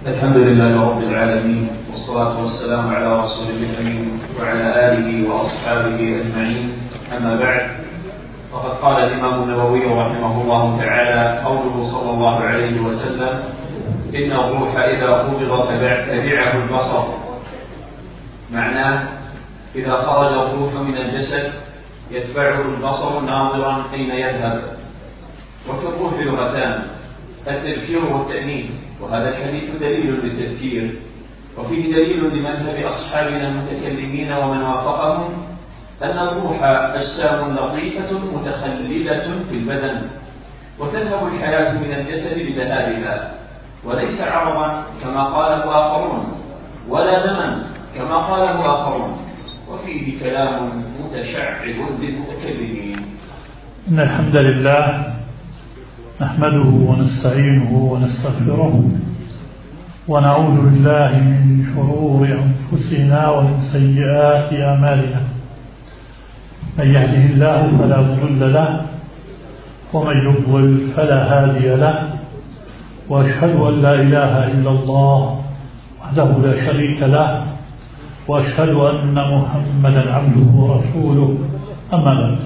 الحمد لله رب العالمين، والصلاة والسلام على رسول الأمين وعلى آله وأصحابه أجمعين. أما بعد، فقد قال الإمام النووي رحمه الله تعالى قوله صلى الله عليه وسلم: إن الروح إذا قبض تبعه البصر. معناه إذا خرج الروح من الجسد يتبعه البصر ناظرا أين يذهب. وفي الروح لغتان: التذكير والتأنيث، وهذا الحديث دليل للتذكير، وفيه دليل لمذهب أصحابنا المتكلمين ومن وافقهم أن الروح أجسام لطيفة متخللة في البدن، وتذهب الحياة من الجسد بذهابها، وليس عرضا كما قاله آخرون، ولا دما كما قاله آخرون، وفيه كلام متشعب للمتكلمين. إن الحمد لله نحمده ونستعينه ونستغفره، ونعوذ بالله من شرور أنفسنا ومن سيئات أعمالنا. من يهده الله فلا مضل له، ومن يضلل فلا هادي له، وأشهد أن لا إله إلا الله وحده لا شريك له، وأشهد أن محمدا عبده ورسوله. أما بعد،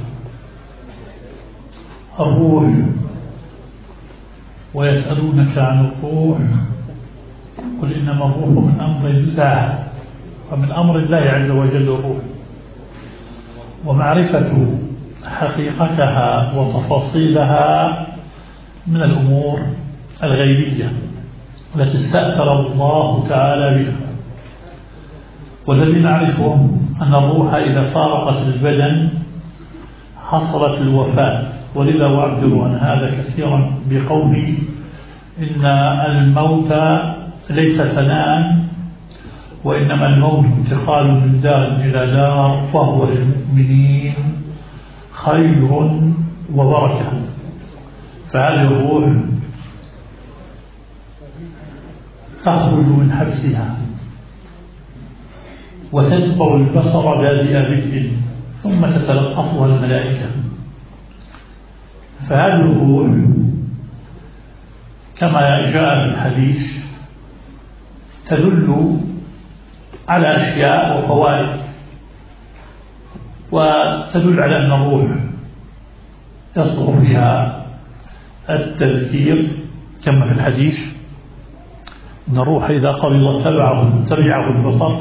الروح، ويسألونك عن الروح قل إنما الروح من أمر الله، ومن أمر الله عز وجل الروح، ومعرفة حقيقتها وتفاصيلها من الأمور الغيبية التي استأثر الله تعالى بها. والذي نعرفه أن الروح إذا فارقت البدن حصلت الوفاة، ولذا أعبر عن هذا كثيرا بقولي إن الموت ليس ثناء، وإنما الموت انتقال من دار إلى دار، وهو للمؤمنين خير وبركة. فهذه الروح تخرج من حبسها وتتبع البصر بادئ ذكر، ثم تتلقفها الملائكة. فهذه الروح كما جاء في الحديث تدل على أشياء وفوائد، وتدل على أن الروح يصدق فيها التذكير كما في الحديث: إن الروح إذا قبض تبعه البصر.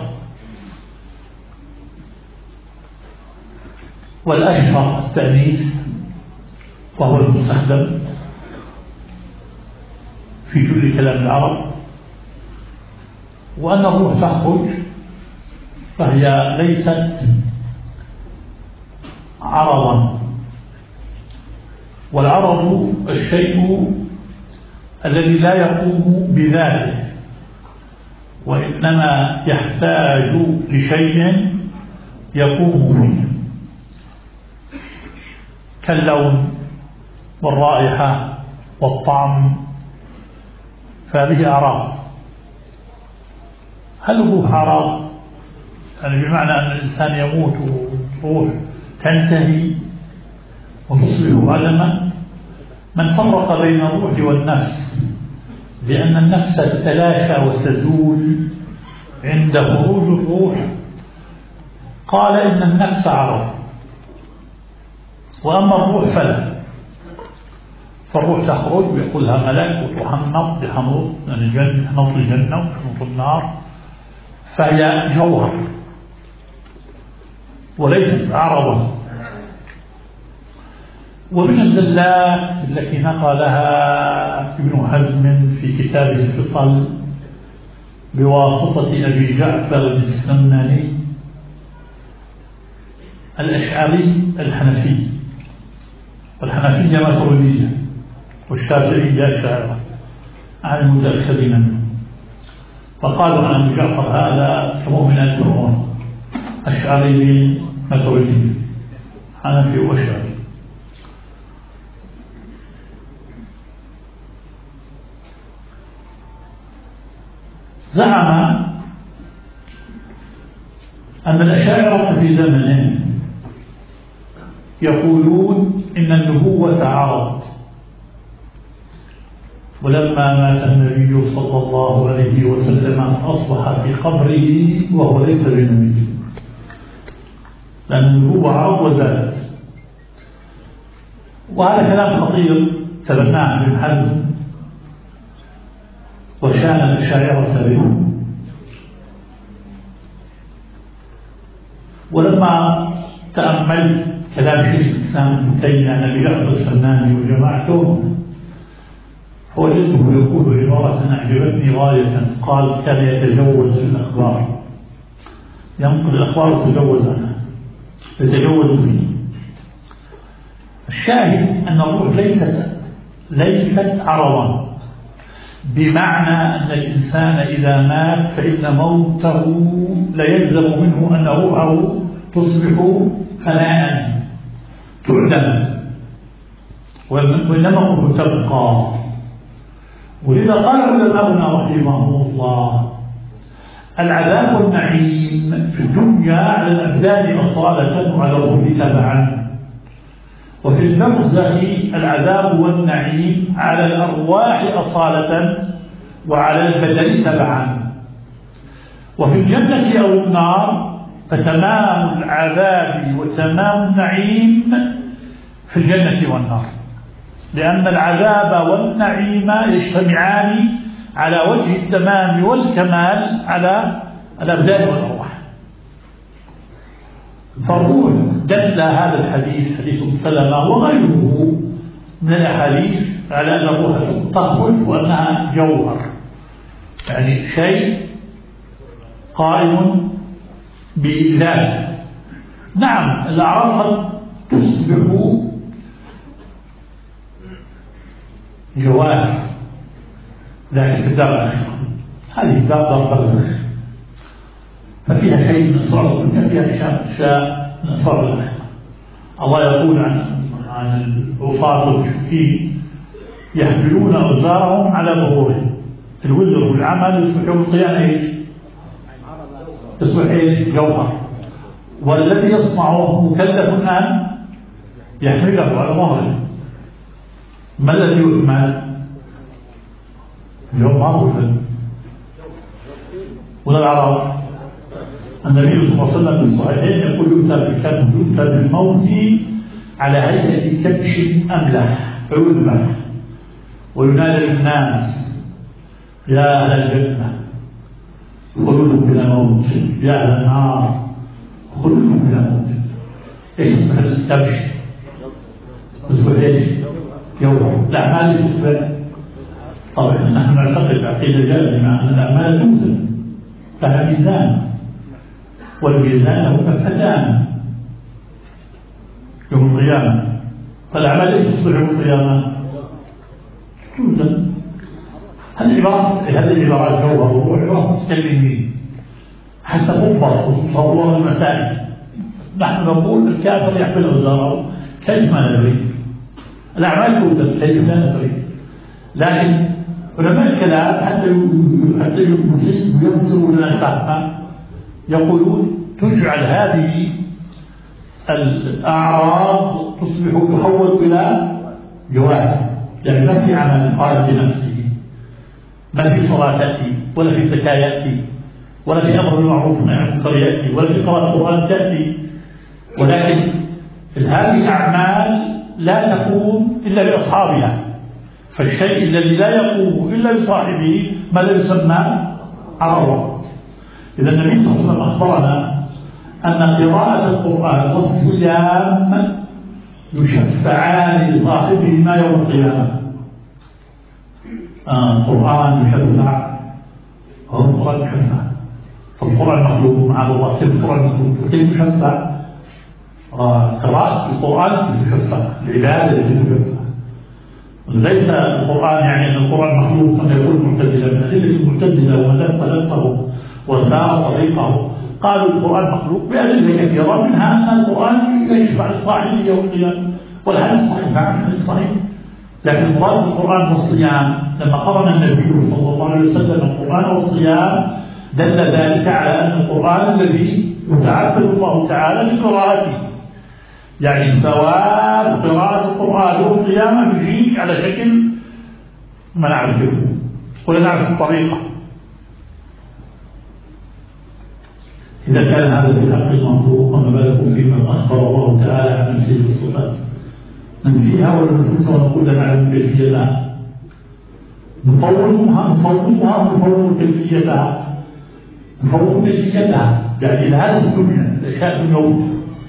والأشهر التأنيث، وهو المستخدم في جل كلام العرب، وأن الروح تخرج فهي ليست عرضا، والعرض الشيء الذي لا يقوم بذاته، وإنما يحتاج لشيء يقوم فيه، كاللون والرائحة والطعم، فهذه أعراض. هل الروح أعراض؟ يعني بمعنى أن الإنسان يموت والروح تنتهي وتصبح عدما؟ من فرق بين الروح والنفس بأن النفس تتلاشى وتزول عند خروج الروح قال إن النفس عرض، وأما الروح فلا. فالروح تخرج ويقولها ملك وتحنط بحنوط الجنة، حنوط الجنة وحنوط النار، فهي جوهر وليست عرضا. ومن الزلات التي نقلها ابن حزم في كتابه الفصل بواسطة أبي جعفر السمناني الأشعري الحنفي، والحنفية ماتريدية، والشافعية أشاعرة عن المتأخرين منه، فقالوا عن أبي جعفر هذا كمؤمن فرعون، أشعري ماتريدي، حنفي وأشعري. زعم أن الأشاعرة في زمنه يقولون إن النبوة عرض، ولما مات النبي صلى الله عليه وسلم أصبح في قبره وهو ليس بنبي، لأن النبوة عرض وزالت. وهذا كلام خطير تبناه ابن حزم وشان الأشاعرة به. ولما تأملت كلام شيخ الإسلام ابن تيمية عن أبي جعفر السماني وجماعته، فوجدته يقول عبارة أعجبتني غاية. قال: كان يتجوز في الأخبار، ينقل الأخبار ويتجوز عنها، يتجوز فيه. الشاهد أن الروح ليست عرضا، بمعنى أن الإنسان إذا مات فإن موته لا يلزم منه أن روحه تصبح فناء تعدم، وإنما روحه تبقى. ولذا قال علماؤنا رحمهم الله: العذاب والنعيم في الدنيا على الأبدان أصالة وعلى الروح تبعا، وفي البرزخ العذاب والنعيم على الأرواح أصالة وعلى البدن تبعا. وفي الجنة أو النار فتمام العذاب وتمام النعيم في الجنة والنار، لأن العذاب والنعيم يجتمعان على وجه التمام والكمال على الأبدان والأرواح. فالروح دل هذا الحديث، حديث أم سلمة وغيره من الأحاديث، على أن الروح تخرج وأنها جوهر، يعني شيء قائم بذاته. نعم، الأعراض قد تصبح جواهر، لكن في الدار الآخرة، هذه الدار الآخرة، ففيها شيء من أسرار الدنيا، فيها أشياء من أسرار الآخرة. الله يقول عن العصاة والمشركين: يحملون أوزارهم على ظهورهم. الوزر والعمل يصبح يوم القيامة ايش؟ يصبح ايش؟ جوهر. والذي يصنعه مكلف أن يحمله على ظهره. ما الذي يحمل؟ جوهر ولا العرض؟ النبي صلى الله عليه وسلم في الصحيحين يقول: يؤتى بالموت على هيئة كبش أملح عذبة، وينادى للناس: يا أهل الجنة خلود بلا موت، يا أهل النار خلود بلا موت. ايش يصبح الكبش؟ يصبح ايش؟ يوم الأعمال تصبح. طبعا نحن نعتقد بعقيدة جازمة أن الأعمال توزن، لها ميزان، والميزان له كفتان يوم القيامة. فالأعمال ايش تصبح يوم القيامة؟ توزن. هذه العبارات جوهر والروح عبارات متكلمين حتى تضبط وتصور المسائل. نحن نقول الكافر يحمل أوزاره، كيف ما ندري؟ الأعمال توزن، كيف لا ندري؟ لكن علماء الكلام حتى يفسروا لنا الفهم يقولون: تجعل هذه الأعراض تحول إلى جواهر، يعني ما في عمل قائم بنفسه، ما في صلاة تأتي، ولا في زكاة يأتي، ولا في أمر بالمعروف ونهي عن المنكر يأتي، ولا في قراءة القرآن تأتي، ولكن هذه الأعمال لا تقوم إلا بأصحابها. فالشيء الذي لا يقوم إلا بصاحبه ماذا يسمى؟ عرضا. إذا النبي صلى الله عليه وسلم أخبرنا أن قراءة القرآن والصيام يشفعان لصاحبهما يوم القيامة. القرآن يشفع، القرآن يشفع. القرآن مخلوق مع الله، كيف القرآن مخلوق؟ كيف يشفع؟ قراءة القرآن تشفع، العبادة تشفع. ليس القرآن يعني أن القرآن مخلوق كما يقول المعتزلة. من أدلة المعتزلة ومن لفظه وسار طريقه قالوا القرآن مخلوق بأدلة كثيرة، منها أن القرآن يشفع لصاحبه يوم القيامة، والحديث صحيح، نعم الحديث صحيح. لكن المراد بالقرآن والصيام لما قرن النبي صلى الله عليه وسلم القرآن والصيام دل ذلك على أن القرآن الذي يتعبد الله تعالى بقراءته، يعني ثواب قراءة القرآن يوم القيامة يجيك على شكل ما نعرف كيف، ولا نعرف الطريقة. إذا كان هذا في حق المخلوق فما بالكم فيمن أخبر الله تعالى عن نفسه بالصفات، ننفيها ولا نثبتها ونقول لا نعلم كيفيتها؟ نفوضها ونفوض كيفيتها، يعني هذه الدنيا الأشياء الموت.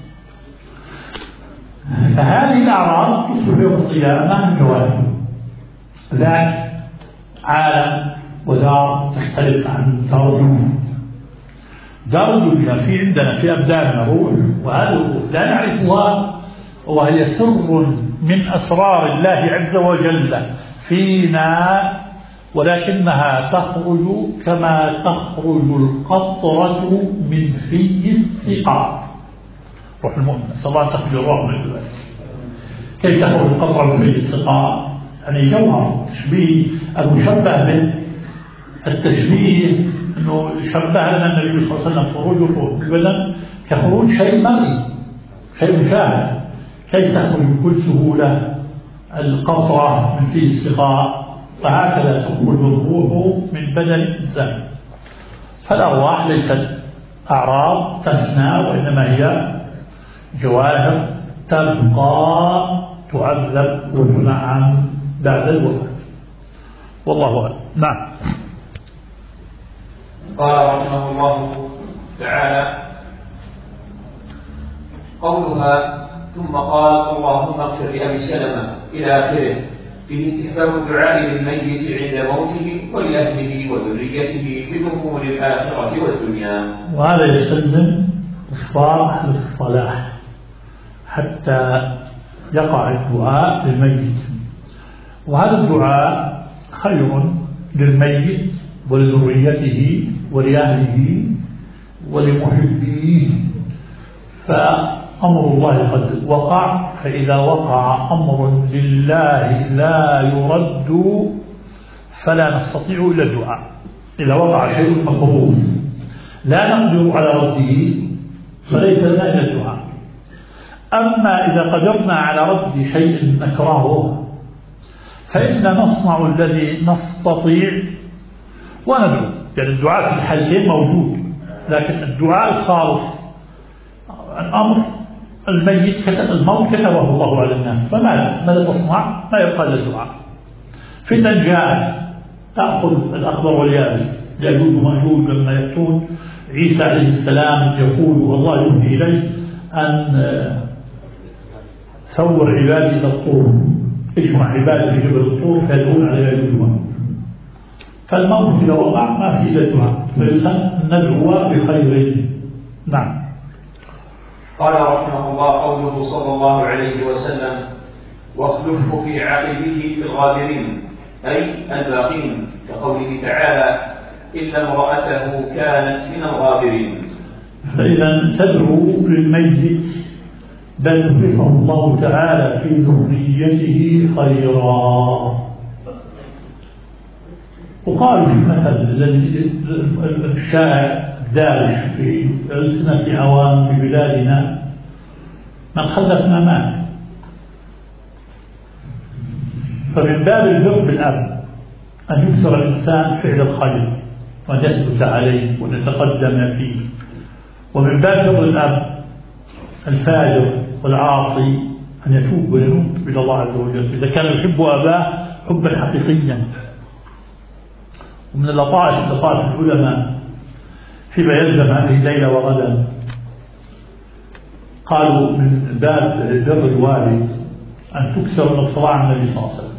فهذه الأعراض تصبح يوم القيامة جواهر، ذات عالم ودار تختلف عن دار الدنيا. دار الدنيا في عندنا في أبداننا روح، وهذه الروح لا نعرفها، وهي سر من أسرار الله عز وجل فينا، ولكنها تخرج كما تخرج القطرة من في السقاء. روح المؤمن نسأل الله أن تخرج الروح من ذلك. كيف تخرج القطرة من في السقاء؟ يعني جوهر تشبيه المشبه به، التشبيه أنه شبه لنا النبي صلى الله عليه وسلم خروج الروح من البدن كخروج شيء مرئي، شيء مشاهد. كيف تخرج بكل سهولة القطرة من فيه السقاء؟ فهكذا تخرج الروح من بدن الإنسان. فالأرواح ليست أعراض تفنى، وإنما هي جواهر تبقى تعذب وتنعم بعد الوفاة. والله أعلم. نعم. قال رحمه الله تعالى: قولها ثم قال اللهم اغفر لأبي سلمة إلى آخره، فيه استحباب الدعاء للميت عند موته ولأهله وذريته بأمور الآخرة والدنيا. وهذا يستلزم إصرار أهل الصلاح حتى يقع الدعاء للميت، وهذا الدعاء خير للميت ولذريته ولأهله ولمحبيه. فأمر الله قد وقع، فإذا وقع أمر لله لا يرد فلا نستطيع إلا الدعاء. إذا وقع شيء مكروه لا نقدر على رده فليس لنا إلا الدعاء. أما إذا قدرنا على رد شيء نكرهه فإن نصنع الذي نستطيع وندعو. يعني الدعاء في الحالتين موجود، لكن الدعاء الخالص الأمر الميت الموت كتبه الله على الناس، فماذا تصنع؟ ما يبقى إلا الدعاء. فتن جاءت تأخذ الأخضر واليابس، يأجوج ومأجوج لما يأتون عيسى عليه السلام يقول والله يوحي إليه أن صور عبادي إلى الطور، اجمع عبادي في جبل الطور فيدعون على يأجوج ومأجوج. فالموت إذا وقع ما في إلا الدعاء، فندعو بخير. نعم. قال رحمه الله: قوله صلى الله عليه وسلم: واخلفه في عقبه في الغابرين، أي الباقين، كقوله تعالى: إلا امرأته كانت من الغابرين. فإذا تدعو للميت بل يخلفه الله تعالى في ذريته خيرا. وقالوا في المثل الذي الشائع الدارج في ألسنة عوام ببلادنا: من خلفنا مات. فمن باب البر بالأب أن يكثر الإنسان فعل الخير وأن يثبت عليه وأن يتقدم فيه، ومن باب بر الأب الفاجر والعاصي أن يتوب وينوب إلى الله عز وجل إذا كان يحب أباه حبا حقيقيا. ومن لطائف العلماء فيما يلزم هذه الليلة وغدا، قالوا من باب بر الوالد أن تكثر من الصلاة على النبي صلى الله عليه وسلم.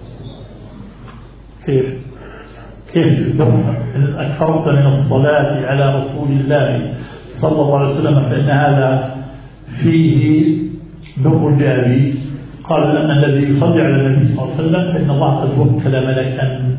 كيف إن أكثرت من الصلاة على رسول الله صلى الله عليه وسلم فإن هذا فيه بر لأبيك. قال لأن الذي يصلي على النبي صلى الله عليه وسلم فإن الله قد وكل ملكا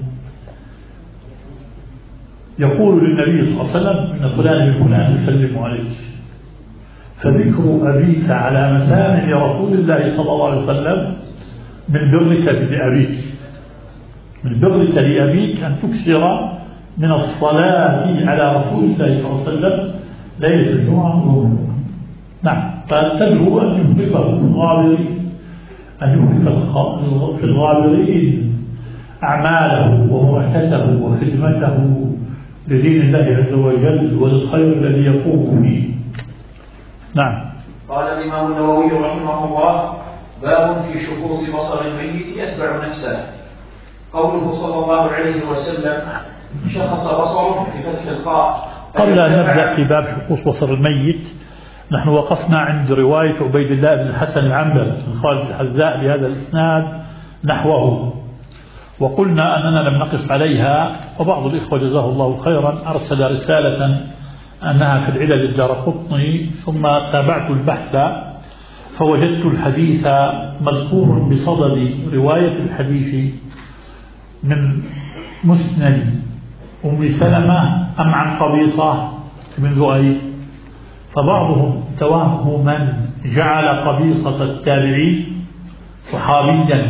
يقول للنبي صلى الله عليه وسلم إن فلان من فلان يسلم عليك. فذكر أبيك على مسامع رسول الله صلى الله عليه وسلم من برك لأبيك، من برك لأبيك أن تكثر من الصلاة على رسول الله صلى الله عليه وسلم ليلة الجمعة. نعم. فتدعو أن يخلفه في الغابرين، أن يخلف في الغابرين أعماله ومعتته وخدمته لدين الله عز وجل والخير الذي يقوم به. نعم. قال الإمام النووي رحمه الله: باب في شخوص بصر الميت يتبع نفسه. قوله صلى الله عليه وسلم شخص بصره بفتح الخاء. قبل أن نبدأ في باب شخوص بصر الميت، نحن وقفنا عند رواية عبيد الله بن الحسن العنبري عن خالد الحذاء بهذا الإسناد نحوه، وقلنا أننا لم نقف عليها، وبعض الإخوة جزاه الله خيرا أرسل رسالة أنها في العلل الدارقطني، ثم تابعت البحث فوجدت الحديث مذكور بصدد رواية الحديث من مسند أم سلمة أم عن قبيصة بن ذؤيب، فبعضهم توهما جعل قبيصة التابعي صحابيا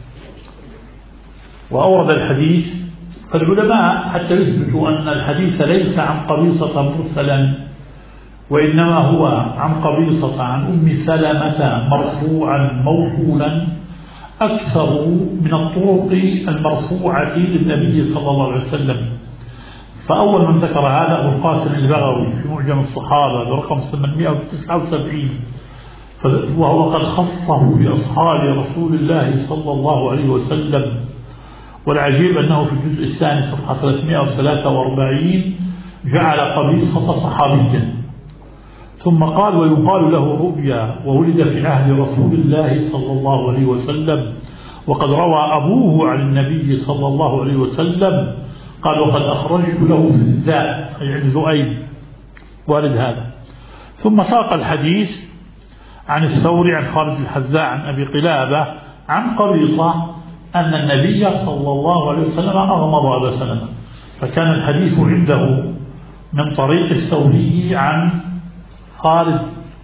وأورد الحديث. فالعلماء حتى يثبتوا أن الحديث ليس عن قبيصة مرسلا، وإنما هو عن قبيصة عن أم سلمة مرفوعا موصولا، أكثر من الطرق المرفوعة للنبي صلى الله عليه وسلم. فأول من ذكر هذا أبو القاسم البغوي في معجم الصحابة برقم 879، وهو قد خصه بأصحاب رسول الله صلى الله عليه وسلم. والعجيب أنه في الجزء الثاني صفحة 343 جعل قبيصة صحابيا، ثم قال: ويقال له رؤيا، وولد في عهد رسول الله صلى الله عليه وسلم، وقد روى أبوه عن النبي صلى الله عليه وسلم. قال: وقد أخرجت له في الزاء، أي عن ذؤيب والد هذا. ثم ساق الحديث عن الثوري عن خالد الحذاء عن أبي قلابة عن قبيصة أن النبي صلى الله عليه وسلم أغمض أبا سلمة، فكان الحديث عنده من طريق الثوري عن خالد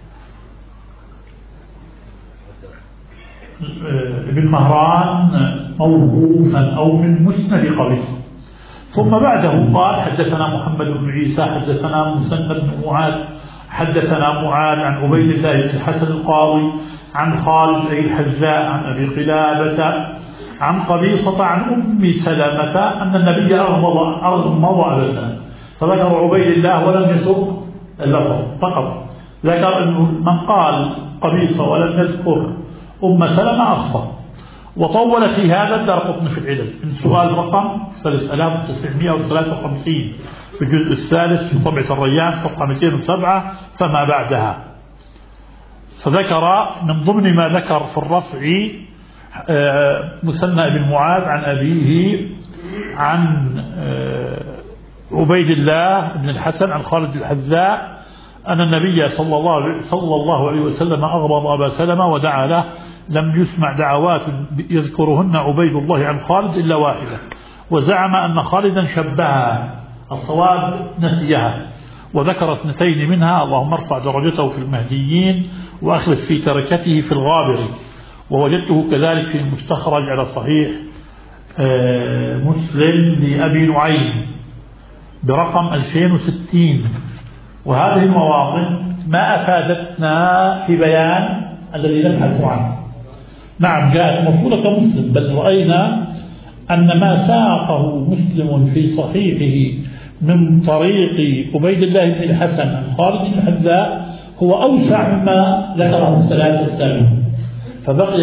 بن مهران موقوفا أو من مسند قبيصة. ثم بعده قال: حدثنا محمد بن عيسى حدثنا مسند بن معاذ حدثنا معاذ عن عبيد الله بن الحسن القاضي عن خالد أي الحذاء عن أبي قلابة عن قبيصة عن أم سلمة أن النبي أغمض أبا سلمة، فذكر عبيد الله ولم يسق اللفظ فقط، ذكر أنه من قال قبيصة ولم يذكر أم سلمة أخطأ. وطول في هذا الدارقطني في العلل من سؤال رقم 3953 في الجزء الثالث في طبعة الريان صفحة 207 فما بعدها. فذكر من ضمن ما ذكر في الرفع مثنى بن معاذ عن أبيه عن عبيد الله بن الحسن عن خالد الحذاء أن النبي صلى الله عليه وسلم أغمض أبا سلمة ودعا له، لم يسمع دعوات يذكرهن عبيد الله عن خالد إلا واحدة، وزعم أن خالدا شبهها، الصواب نسيها، وذكر 2 منها: اللهم ارفع درجته في المهديين وأخلف في تركته في الغابر. ووجدته كذلك في المستخرج على صحيح مسلم لأبي نعيم برقم 2060. وهذه المواطن ما أفادتنا في بيان الذي نبحث عنه. نعم جاءت مفروضة كمسلم، بل رأينا أن ما ساقه مسلم في صحيحه من طريق عبيد الله بن الحسن عن خالد بن الحذاء هو أوسع مما ذكره الثلاثة السابقون، فبقي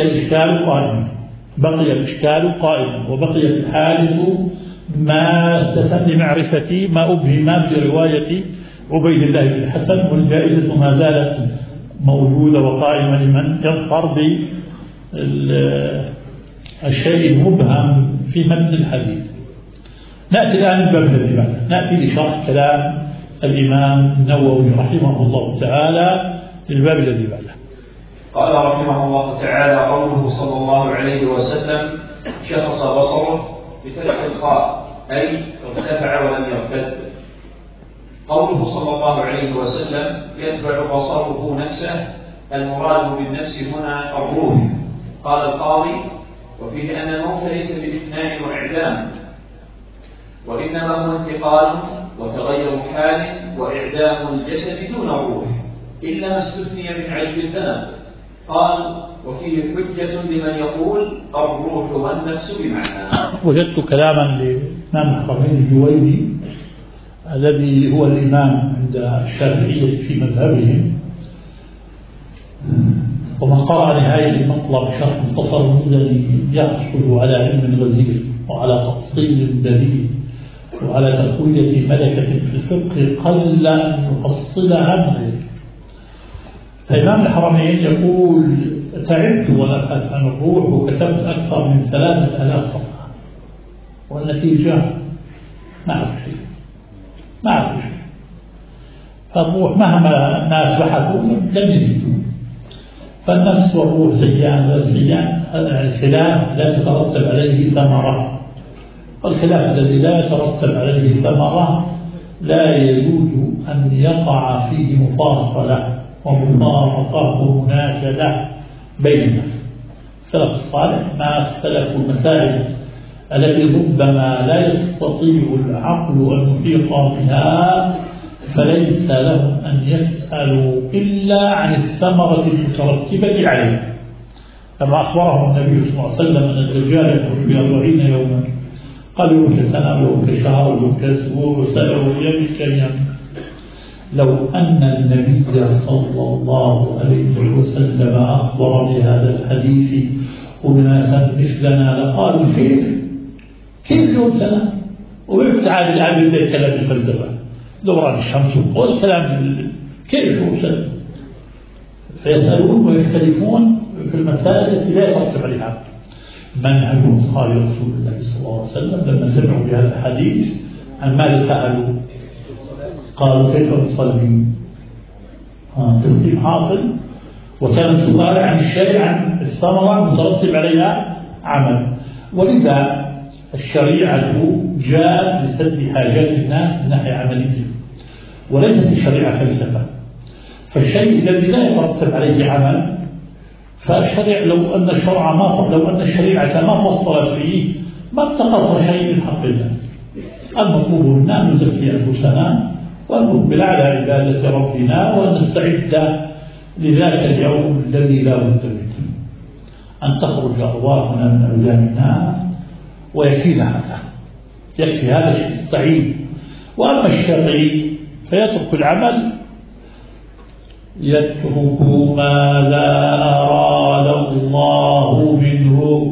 الإشكال قائما، وبقي الحادث ما لمعرفة ما أبهم في رواية عبيد الله بن الحسن، والجائزة ما زالت موجودة وقائمة لمن يظفر بالشيء المبهم في متن الحديث. نأتي الآن الباب الذي بعده، نأتي لشرح كلام الإمام النووي رحمه الله تعالى للباب الذي بعده. قال رحمه الله تعالى: قوله صلى الله عليه وسلم شخص بصره بفتح الخاء أي ارتفع ولم يرتد. قوله صلى الله عليه وسلم يتبع بصره نفسه، المراد بالنفس هنا الروح. قال القاضي: وفيه أن الموت ليس بإثناء وإعدام، وإنما هو انتقال وتغير حال وإعدام الجسد دون الروح، إلا ما استثني من عجب الذنب قال: وفيه حجة لمن يقول الروح والنفس بمعنى. وجدت كلاما لإمام الحرمين الجويني الذي هو الإمام عند الشافعية في مذهبهم، ومن قرأ نهاية المطلب شرح مختصر المزني يحصل على علم غزير وعلى تفصيل بديل وعلى تقوية ملكة في الفقه قل أن يحصلها من غيره. فإمام الحرمين يقول: تعبت وأنا أبحث عن الروح وكتبت أكثر من 3000 صفحة، والنتيجة ما أعرف شيء. فالروح مهما الناس بحثوا لم يجدوا. فالنفس والروح زيان ولا زيان، هذا الخلاف لا تترتب عليه ثمرة، والخلاف الذي لا يترتب عليه ثمرة لا يجوز أن يقع فيه مفاصلة ومفارقة ومناكدة بين الناس. السلف الصالح ما اختلفوا المسائل التي ربما لا يستطيع العقل أن يحيط بها، فليس لهم أن يسألوا إلا عن الثمرة المترتبة عليها، كما أخبرهم النبي صلى الله عليه وسلم أن الدجال يخرج في 40 يوما، قال يوم كسنة ويوم كشهر ويوم كأسبوع وسألوا يوم كأيام. لو أن النبي صلى الله عليه وسلم أخبر بهذا الحديث وناسا مثلنا لقالوا كيف يوم سنة؟ وابتعاد الآن من كلام الفلسفة دوران الشمس والكلام كيف يوم سنة؟ فيسألون ويختلفون في المسائل التي لا يترتب عليها منهج أصحاب رسول الله صلى الله عليه وسلم. لما سمعوا بهذا الحديث عن ماذا سألوا؟ قالوا: كيف نصلي؟ تسليم حاصل، وكان السؤال عن الشيء عن الثمرة المترتب عليها عمل. ولذا الشريعة جاءت لسد حاجات الناس من ناحية عملية، وليست الشريعة فلسفة. فالشيء الذي لا يترتب عليه عمل، فالشريعة لو أن الشريعة ما فصلت فيه ما انتقص شيء من حق الله. المطلوب منا أن نزكي أنفسنا وأن نقبل على عبادة ربنا وأن نستعد لذاك اليوم الذي لا بد منه، أن تخرج أرواحنا من أبداننا ويكفينا هذا، يكفي هذا الشيء السعيد. وأما الشقي فيترك العمل، يترك ما لا أراد الله منه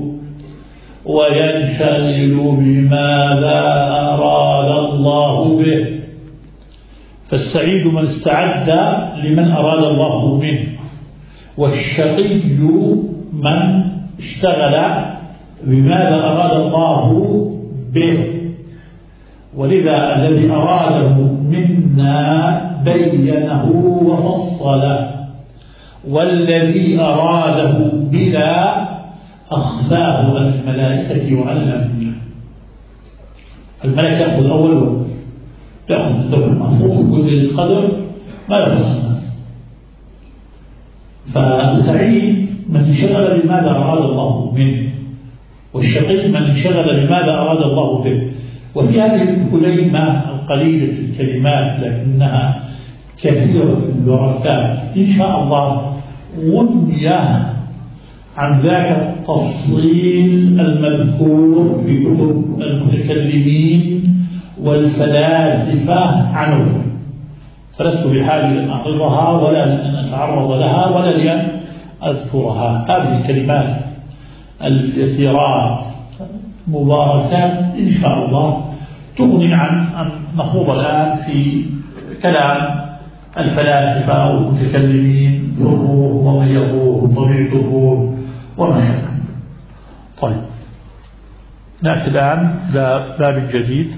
وينشغل بما لا أراد الله به. فالسعيد من استعد لمن أراد الله منه، والشقي من اشتغل بماذا أراد الله به. ولذا الذي أراده منا بينه وفصله، والذي أراده بنا أخفاه عن الملائكة وعن الأنبياء. الملك يأخذ أول يأخذ اللوح المحفوظ كل القدر ما يخص الناس. فالسعيد من انشغل بماذا أراد الله منه، والشقي من انشغل بماذا أراد الله به. وفي هذه الكلمة القليلة الكلمات لكنها كثيرة البركات إن شاء الله غنية عن ذاك التفصيل المذكور في كتب المتكلمين والفلاسفة عنه، فلست بحاجة أن أعرضها ولا أن أتعرض لها ولا لأن أذكرها. هذه الكلمات اليسيرات مباركات إن شاء الله تغني عن أن نخوض الآن في كلام الفلاسفة والمتكلمين في الروح ومن يروح وطبيعة الروح وما شابه. طيب، نأتي الآن لباب جديد.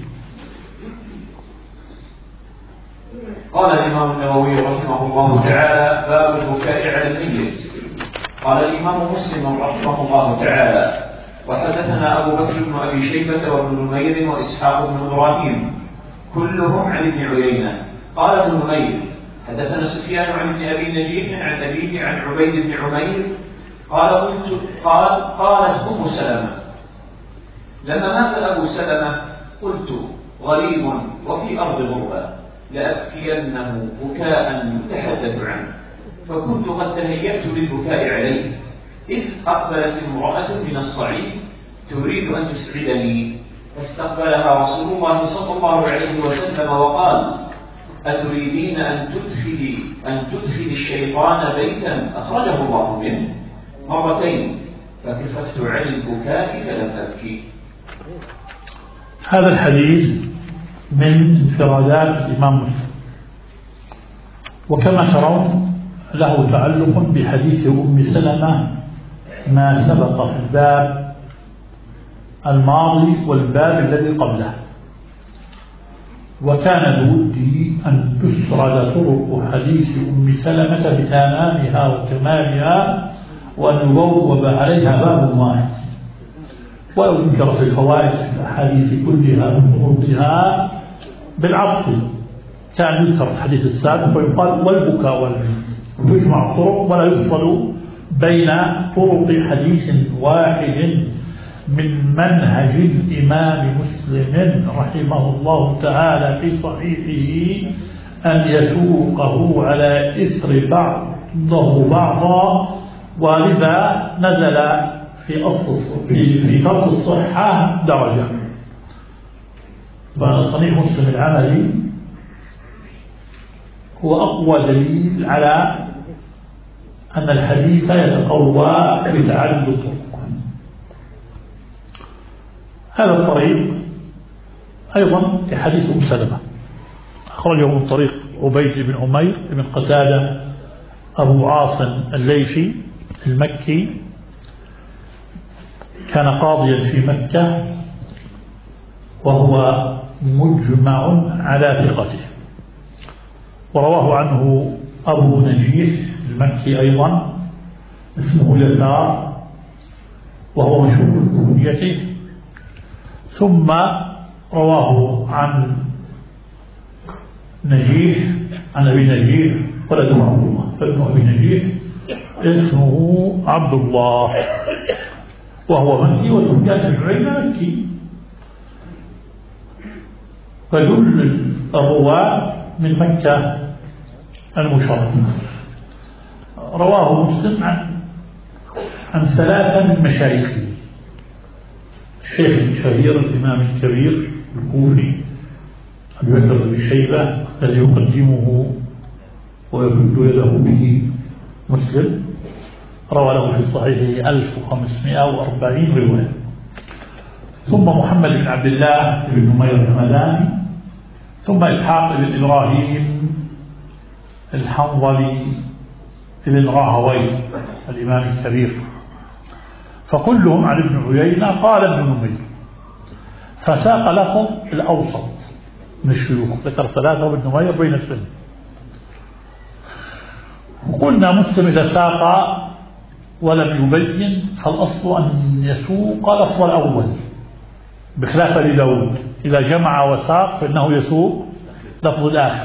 قال الإمام النووي رحمه الله تعالى: باب البكاء على الميت. قال الإمام مسلم رحمه الله تعالى: وحدثنا أبو بكر بن أبي شيبة وابن نمير وإسحاق بن إبراهيم كلهم عن ابن عيينة. قال ابن نمير: حدثنا سفيان عن ابن أبي نجيح عن أبيه عن عبيد بن عمير قالت أم سلمة: لما مات أبو سلمة قلت: غريب وفي أرض غربة لأبكينه بكاء يتحدث عنه. فكنت قد تهيأت للبكاء عليه، إذ أقبلت امرأة من الصعيد تريد أن تسعدني، فاستقبلها رسول الله صلى الله عليه وسلم وقال: أتريدين أن تدخلي الشيطان بيتا أخرجه الله منه؟ مرتين، فكففت عن البكاء فلم أبكي. هذا الحديث من انفرادات الإمام مسلم، وكما ترون له تعلق بحديث أم سلمة ما سبق في الباب الماضي والباب الذي قبله. وكان بودي أن تسرد طرق حديث أم سلمة بتمامها وكمالها، وأن يبوب عليها باب واحد، ولو ذكرت الفوائد في الأحاديث كلها بطرقها بالعطف كان يذكر الحديث السابق ويقال والبكاء ويجمع الطرق ولا يفصل بين طرق حديث واحد من منهج الإمام مسلم رحمه الله تعالى في صحيحه أن يسوقه على إثر بعضه بعضا، ولذا نزل في فرض الصحة درجة. وأن صحيح مسلم العملي هو أقوى دليل على أن الحديث يتقوى بتعدد الطرق. هذا الطريق أيضا لحديث أم سلمة أخرجه من طريق عبيد بن عمير بن قتادة أبو عاصم الليثي المكي، كان قاضيا في مكة وهو مجمع على ثقته، ورواه عنه أبو نجيح المكي أيضا اسمه يسار وهو مشهور بكنيته، ثم رواه عن نجيح عن أبي نجيح ولده عبد الله، فابن أبي نجيح اسمه عبد الله وهو مكي، وسفيان بن عيينة مكي، فجل الرواة من مكة المشرفة. رواه مسلم عن ثلاثة من مشايخه: الشيخ الشهير الإمام الكبير الكوفي أبي بكر بن شيبة الذي يقدمه ويفد يده به مسلم، روى له في صحيحه 1540 رواية. ثم محمد بن عبد الله بن نمير الحمداني، ثم إسحاق بن إبراهيم الحنظلي بن راهويه الإمام الكبير، فكلهم عن ابن عيينة قال ابن نمير، فساق لهم الأوسط من الشيوخ، ذكر ثلاثة وابن نمير بين السن. وقلنا مسلم إذا ساق ولم يبين فالأصل أن يسوق لفظ الأول، بخلاف أبي داود إذا جمع وساق فإنه يسوق لفظ الآخر.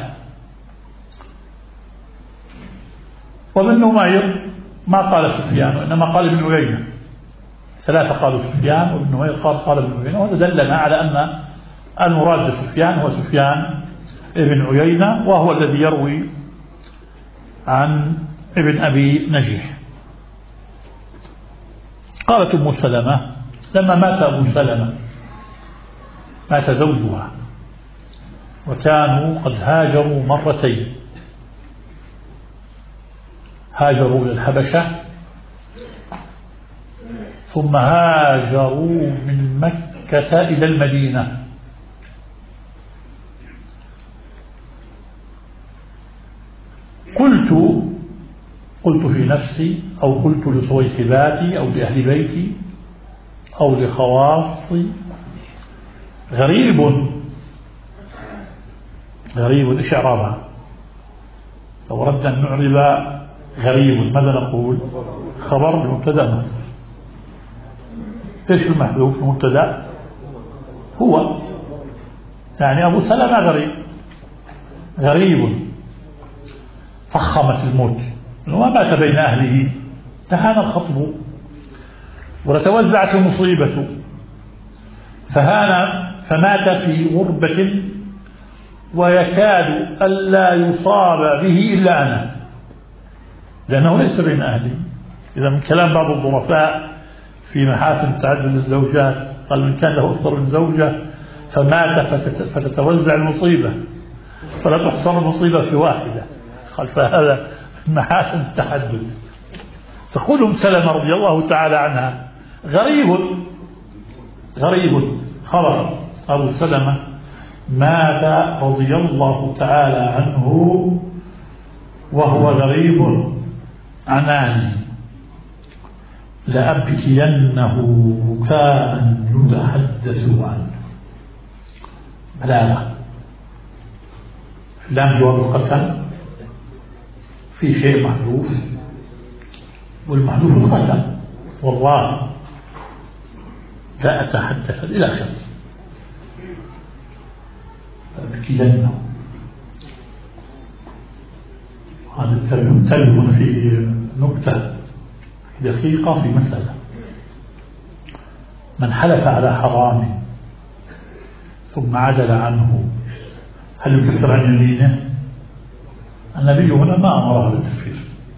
وابن نمير ما قال سفيان وإنما قال ابن عيينة، ثلاثة قالوا سفيان وابن نمير قال ابن عيينة، وهذا دلنا على أن المراد بسفيان هو سفيان ابن عيينة، وهو الذي يروي عن ابن أبي نجيح. قالت أم سلمة لما مات أبو سلمة مات زوجها، وكانوا قد هاجروا مرتين، هاجروا إلى الحبشة ثم هاجروا من مكة إلى المدينة. قلت في نفسي أو قلت لصويحباتي أو لأهل بيتي أو لخواصي: غريب إيش إعرابها؟ لو ردنا أن نعرب غريب ماذا نقول؟ خبر بمبتدأ. ايش المحذوف في المبتدأ؟ هو، يعني أبو سلمة غريب فخمت الموت، وما مات بين أهله، تهان الخطب وتوزعت المصيبة، فمات في غربة ويكاد ألا يصاب به إلا أنا، لأنه ليس بين أهله. إذا من كلام بعض الظرفاء في محاسن تعدد الزوجات قال من كان له أكثر من زوجة فمات فتتوزع المصيبة فلا تحصر المصيبة في واحدة، قال فهذا محاسن التعدد. تقول أم سلمة رضي الله تعالى عنها غريب خبر أبو سلمة مات رضي الله تعالى عنه وهو غريب عناني لأبكينه بكاء يتحدث عنه. بلاغة لام جواب القسم في شيء محذوف، والمحذوف القسم والله لا أتحدث إلى آخره. أبكينه هذا تلهم في نكتة دقيقة في مسألة: من حلف على حرام ثم عدل عنه هل يكفر عن يمينه؟ النبي هنا ما أمره بالتكفير،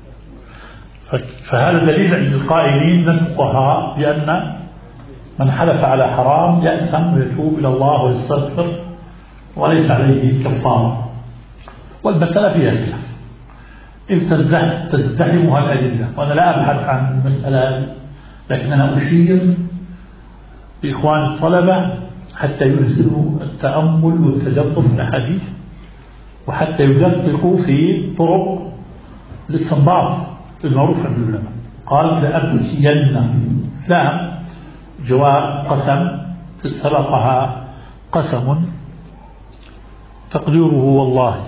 فهذا دليل عند القائلين من الفقهاء بأن من حلف على حرام يأثم ويتوب إلى الله ويستغفر وليس عليه كفارة. والمسألة فيها خلاف إذ تزدحمها الأدلة، وأنا لا أبحث عن المسألة لكن أنا أشير بإخوان الطلبة حتى يحسنوا التأمل والتدبر في الأحاديث وحتى يدققوا في طرق الاستنباط المعروف عند العلماء. قال لأبكينه لام جواب قسم سبقها قسم تقديره والله،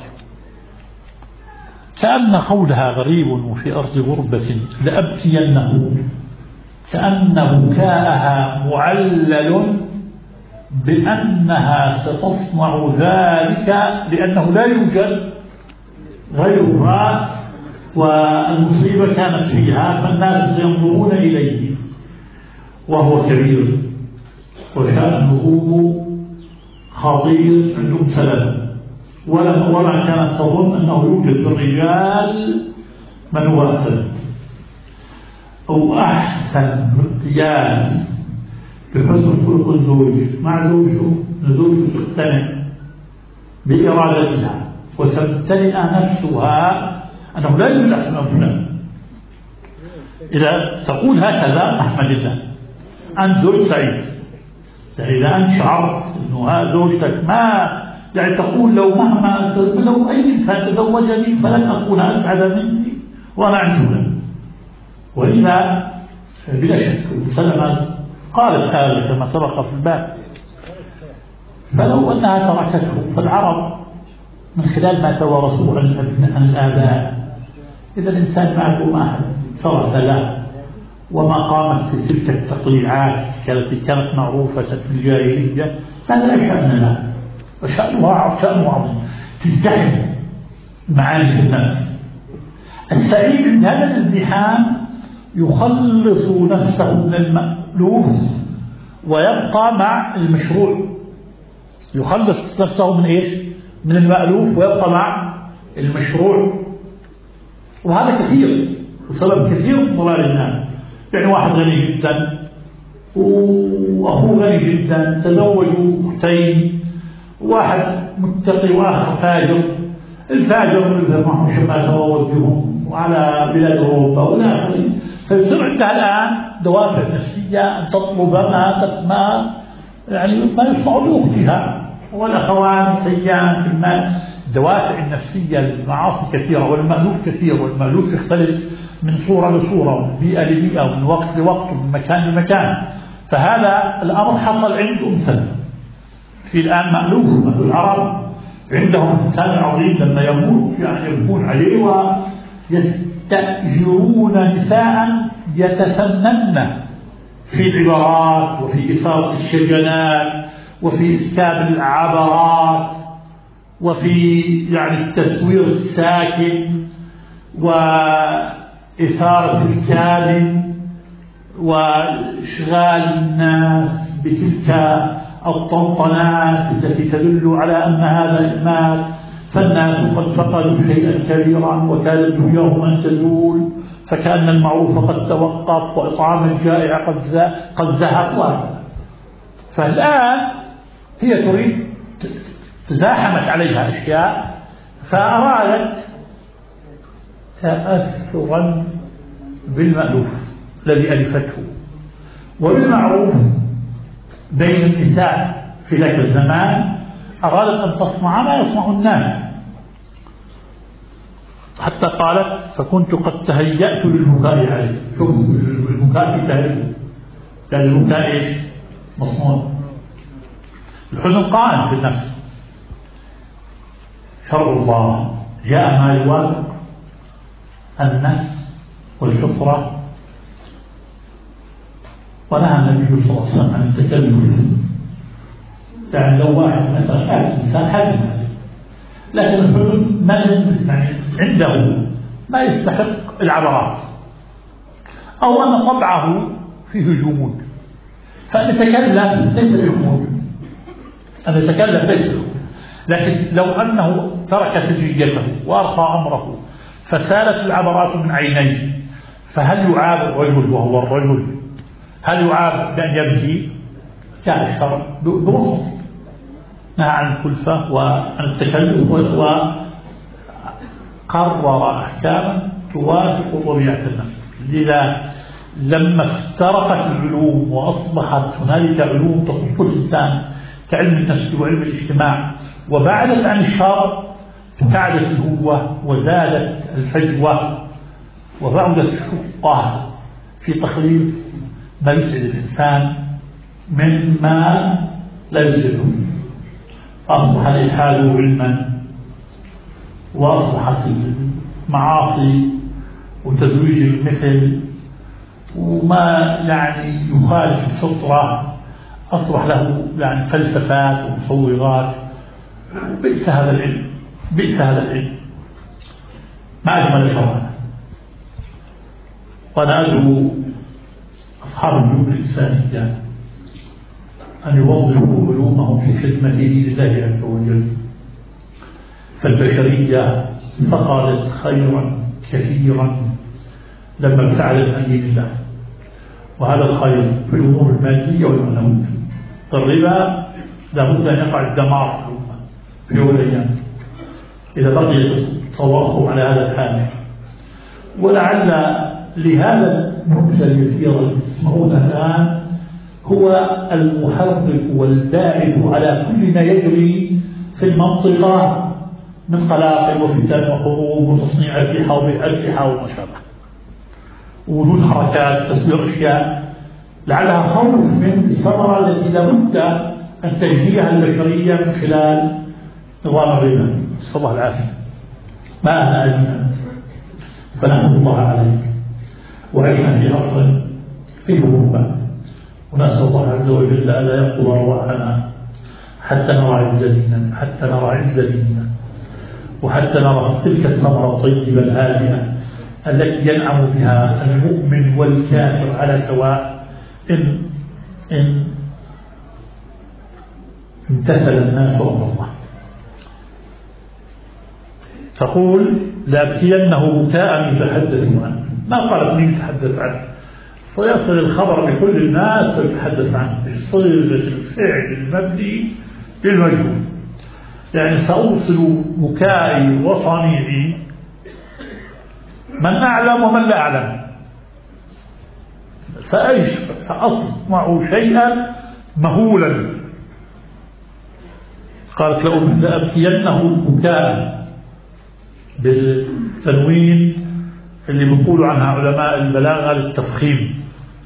كأن قولها غريب وفي أرض غربة لأبكينه كأن بكاءها معلل بأنها ستصنع ذلك لأنه لا يوجد غيرها والمصيبة كانت فيها فالناس سينظرون إليه وهو كبير وشأنه خطير عند أم سلمة، ولا كانت تظن أنه يوجد بالرجال من هو أحسن أو أحسن امتياز بحسن خلق الزوج مع زوجه تقتنع بإرادتها وتمتلئ نفسها أنه لا يوجد أحسن من فلان. إذا تقول هكذا فاحمد الله أنت زوج سعيد. يعني إذا أنت شعرت أنه زوجتك ما يعني تقول لو أي إنسان تزوجني فلن أكون أسعد مني وأنا عند فلان. وإذا بلا شك سلمة قالت هذا كما سبق في الباب، فلو أنها تركته فالعرب من خلال ما توارثوه عن الآباء إذا الإنسان معه أحد ترث له وما قامت تلك التقليعات التي كانت معروفة في الجاهلية فهذا لا شأن له وشأنه عظيم تزدحم معاني في النفس. السعيد من هذا الازدحام يخلص نفسه من المألوف ويبقى مع المشروع. يخلص نفسه من إيش؟ من المألوف ويبقى مع المشروع. وهذا كثير وسبب كثير من ضلال الناس. يعني واحد غني جدا وأخوه غني جدا تزوجوا أختين، واحد متقي وآخر فاجر. الفاجر يذهب معهم شمال وودهم وعلى بلاد أوروبا والآخر، فيصير عندها الآن دوافع نفسية أن تطلب ما يعني ما يصنع لأختها، والأخوان سيان في المال. الدوافع النفسية للمعاصي كثيرة والمألوف كثير، والمألوف يختلف من صورة لصورة ومن بيئة لبيئة ومن وقت لوقت ومن مكان لمكان. فهذا الأمر حصل عند أم سلمة. في الآن مألوف العرب عندهم إنسان عظيم لما يموت يعني يبكون عليه ويستأجرون نساء يتفنن في العبارات وفي إثارة الشجنات وفي إسكاب العبرات وفي يعني التصوير الساكن وإثارة الكلام وإشغال الناس بتلك الطنطنات التي تدل على أن هذا مات فالناس قد فقدوا شيئا كبيرا وكانت دنياهم أن تزول، فكأن المعروف قد توقف وإطعام الجائع قد ذهب. فالآن هي تريد، تزاحمت عليها أشياء، فأرادت تأثرا بالمألوف الذي ألفته وبالمعروف بين النساء في ذاك الزمان. أرادت أن تصنع ما يصنع الناس، حتى قالت فكنت قد تهيأت للبكاء عليه. شوف البكاء في تهيئ، لأن البكاء إيش؟ مصنوع. الحزن قائم في النفس. شرع الله جاء ما يوافق النفس والفطرة، ونهى النبي صلى الله عليه وسلم عن التكلف. يعني لو واحد مثلا إنسان حزن لكن الحزن ما يعني عنده ما يستحق العبرات، أو أن طبعه فيه جمود، فأن يتكلف ليس بجمود، أن يتكلف ليس بجمود. لكن لو أنه ترك سجيته وأرخى أمره فسالت العبرات من عينيه، فهل يعاب الرجل وهو الرجل؟ هل يعاب بأن يبكي؟ كان الشرع برخص، نهى عن الكلفة وعن التكلف، وقرر أحكاما توافق طبيعة النفس. لذا لما افترقت العلوم وأصبحت هنالك علوم تخص الإنسان كعلم النفس وعلم الاجتماع وبعدت عن الشرع، ابتعدت الهوة وزادت الفجوة وبعدت الشقة في تخليص ما يسعد الإنسان مما لا يسعده. أصبح الإلحاد علما، وأصبحت المعاصي وتزويج المثل وما يعني يخالف الفطرة أصبح له يعني فلسفات ومصورات. بئس هذا العلم، بئس هذا العلم، ما أجمل شرعنا. وأنا أدعو أصحاب العلوم الإنسانية أن يوظفوا علومهم في خدمة لله عز وجل. فالبشرية فقدت خيرا كثيرا لما ابتعدت عن دين الله، وهذا الخير في الأمور المادية والمعنوية. الربا لابد أن يقع الدمار في يوم من الأيام إذا بقي التوخم على هذا الحال. ولعل لهذا النكتة اليسيرة التي تسمعونها الآن هو المحرك والباعث على كل ما يجري في المنطقة من قلاقل وفتن وحروب وتصنيع أسلحة وبيع أسلحة وما شابه، ووجود حركات تصدير أشياء لعلها خوف من الثمرة التي لابد أن تجنيها البشرية من خلال نظام الربا. نسأل الله العافية. ما أنا أجنى، فنحمد الله عليه. وعشنا في عصر فيه غربة، ونسأل الله عز وجل ألا يقبض أرواحنا حتى نرى عز ديننا، حتى نرى عز ديننا، وحتى نرى تلك الثمرة الطيبة الهادئة التي ينعم بها المؤمن والكافر على سواء إن امتثل الناس أمر الله. تقول لأبكينه بكاء يتحدث عنه. ما قالت مين يتحدث عنه، فيصل الخبر لكل الناس ويتحدث عنه بصيغة الفعل المبني للمجهول. يعني سأوصل بكائي وصنيعي من أعلم ومن لا أعلم، فأصنع شيئا مهولا. قالت لأبكينه بكاء بالتنوين اللي بيقولوا عنها علماء البلاغة للتفخيم،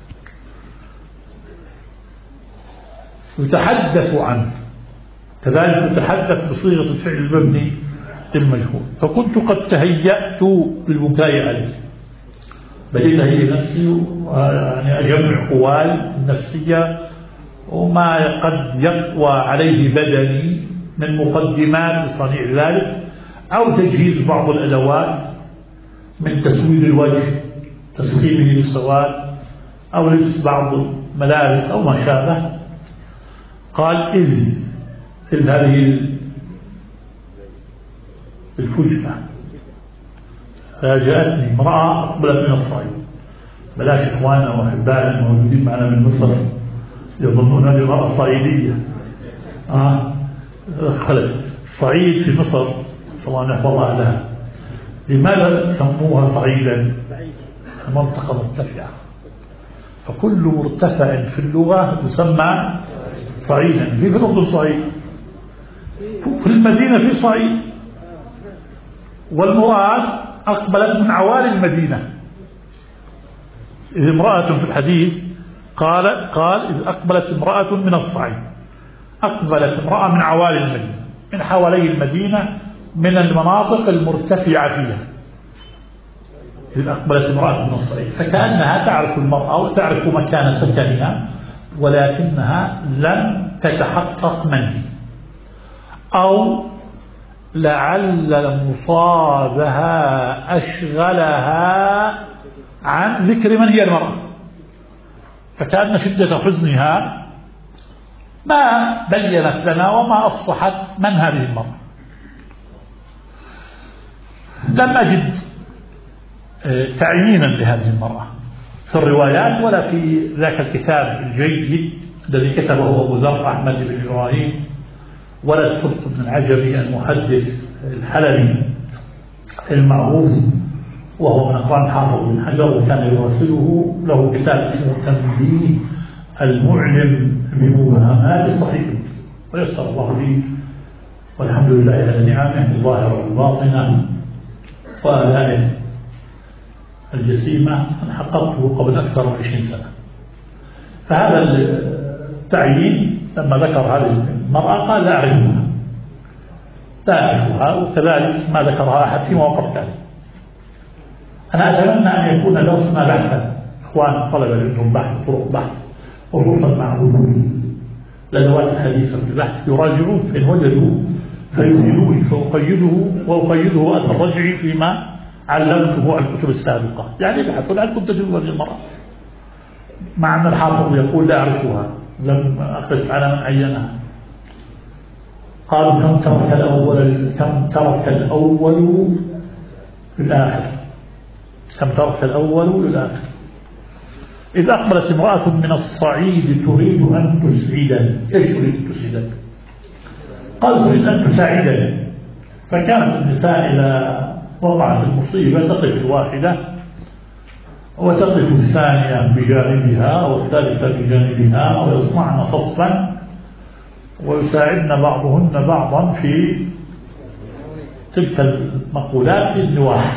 يتحدث عنه، كذلك يتحدث بصيغة الفعل المبني للمجهول. فكنت قد تهيأت للبكاء عليه، بديت أهيئ نفسي يعني أجمع قواي النفسية وما قد يقوى عليه بدني من مقدمات لصنيع ذلك، أو تجهيز بعض الأدوات من تسويد الوجه، تسخيمه للسواد، أو لبس بعض الملابس أو ما شابه. قال إذ هذه بالفجأة فاجأتني امرأة أقبلت من الصعيد. بلاش إخواننا وأحبائنا الموجودين معنا من مصر يظنون أن المرأة صعيدية. دخلت الصعيد في مصر الله يحفظ أهلها. لماذا سموها صعيدا؟ منطقة مرتفعة، فكل مرتفع في اللغة يسمى صعيدا. في الأردن صعيد، في المدينة في صعيد، والمراد أقبلت من عوالي المدينة. إذ امرأة في الحديث قال إذ أقبلت امرأة من الصعيد، أقبلت امرأة من عوالي المدينة، من حوالي المدينة، من المناطق المرتفعة فيها. إذ أقبلت امرأة من الصعيد، فكأنها تعرف المرأة وتعرف مكان سكنها، ولكنها لم تتحقق من هي، أو لعل مصابها أشغلها عن ذكر من هي المرأة، فكأن شدة حزنها ما بينت لنا وما أفصحت من هذه المرأة. لم أجد تعيينا لهذه المرأة في الروايات ولا في ذاك الكتاب الجيد الذي كتبه أبو ذر أحمد بن إبراهيم ولد فرط بن العجمي المحدث الحلبي المعروف، وهو من أقران حافظ بن حجر، وكان يراسله. له كتاب اسمه تنبيه المعلم بمبهمات صحيح مسلم، ويسر الله لي والحمد لله على نعمه الظاهرة والباطنة وآلائه الجسيمة. أنا حققته قبل أكثر من 20 سنة. فهذا التعيين لما ذكر هذه المرأة قال لا أعرفها، وكذلك ما ذكرها أحد في مواقف ثانية. أنا أتمنى أن يكون درسنا بحثا، إخوان الطلبة عندهم بحث، طرق بحث، خصوصا مع وجود الأدوات الحديثة في البحث، يراجعون فإن وجدوا فيفيدوني وأقيده أثر رجعي فيما علمته على الكتب السابقة. يعني بحثوا لعلكم تجدوا هذه المرأة، مع أن الحافظ يقول لا أعرفها، لم أقف على من عينها. قالوا كم ترك الأول للآخر، كم ترك الأول للآخر. إذ أقبلت امرأة من الصعيد تريد أن تسعدني. إيش تريد تسعدني؟ قال تريد أن تساعدني. فكانت النساء إذا وقعت المصيبة تقف الواحدة وتقف الثانية بجانبها والثالثة بجانبها، ويصنعن صفا ويساعدن بعضهن بعضا في تلك المقولات النواح.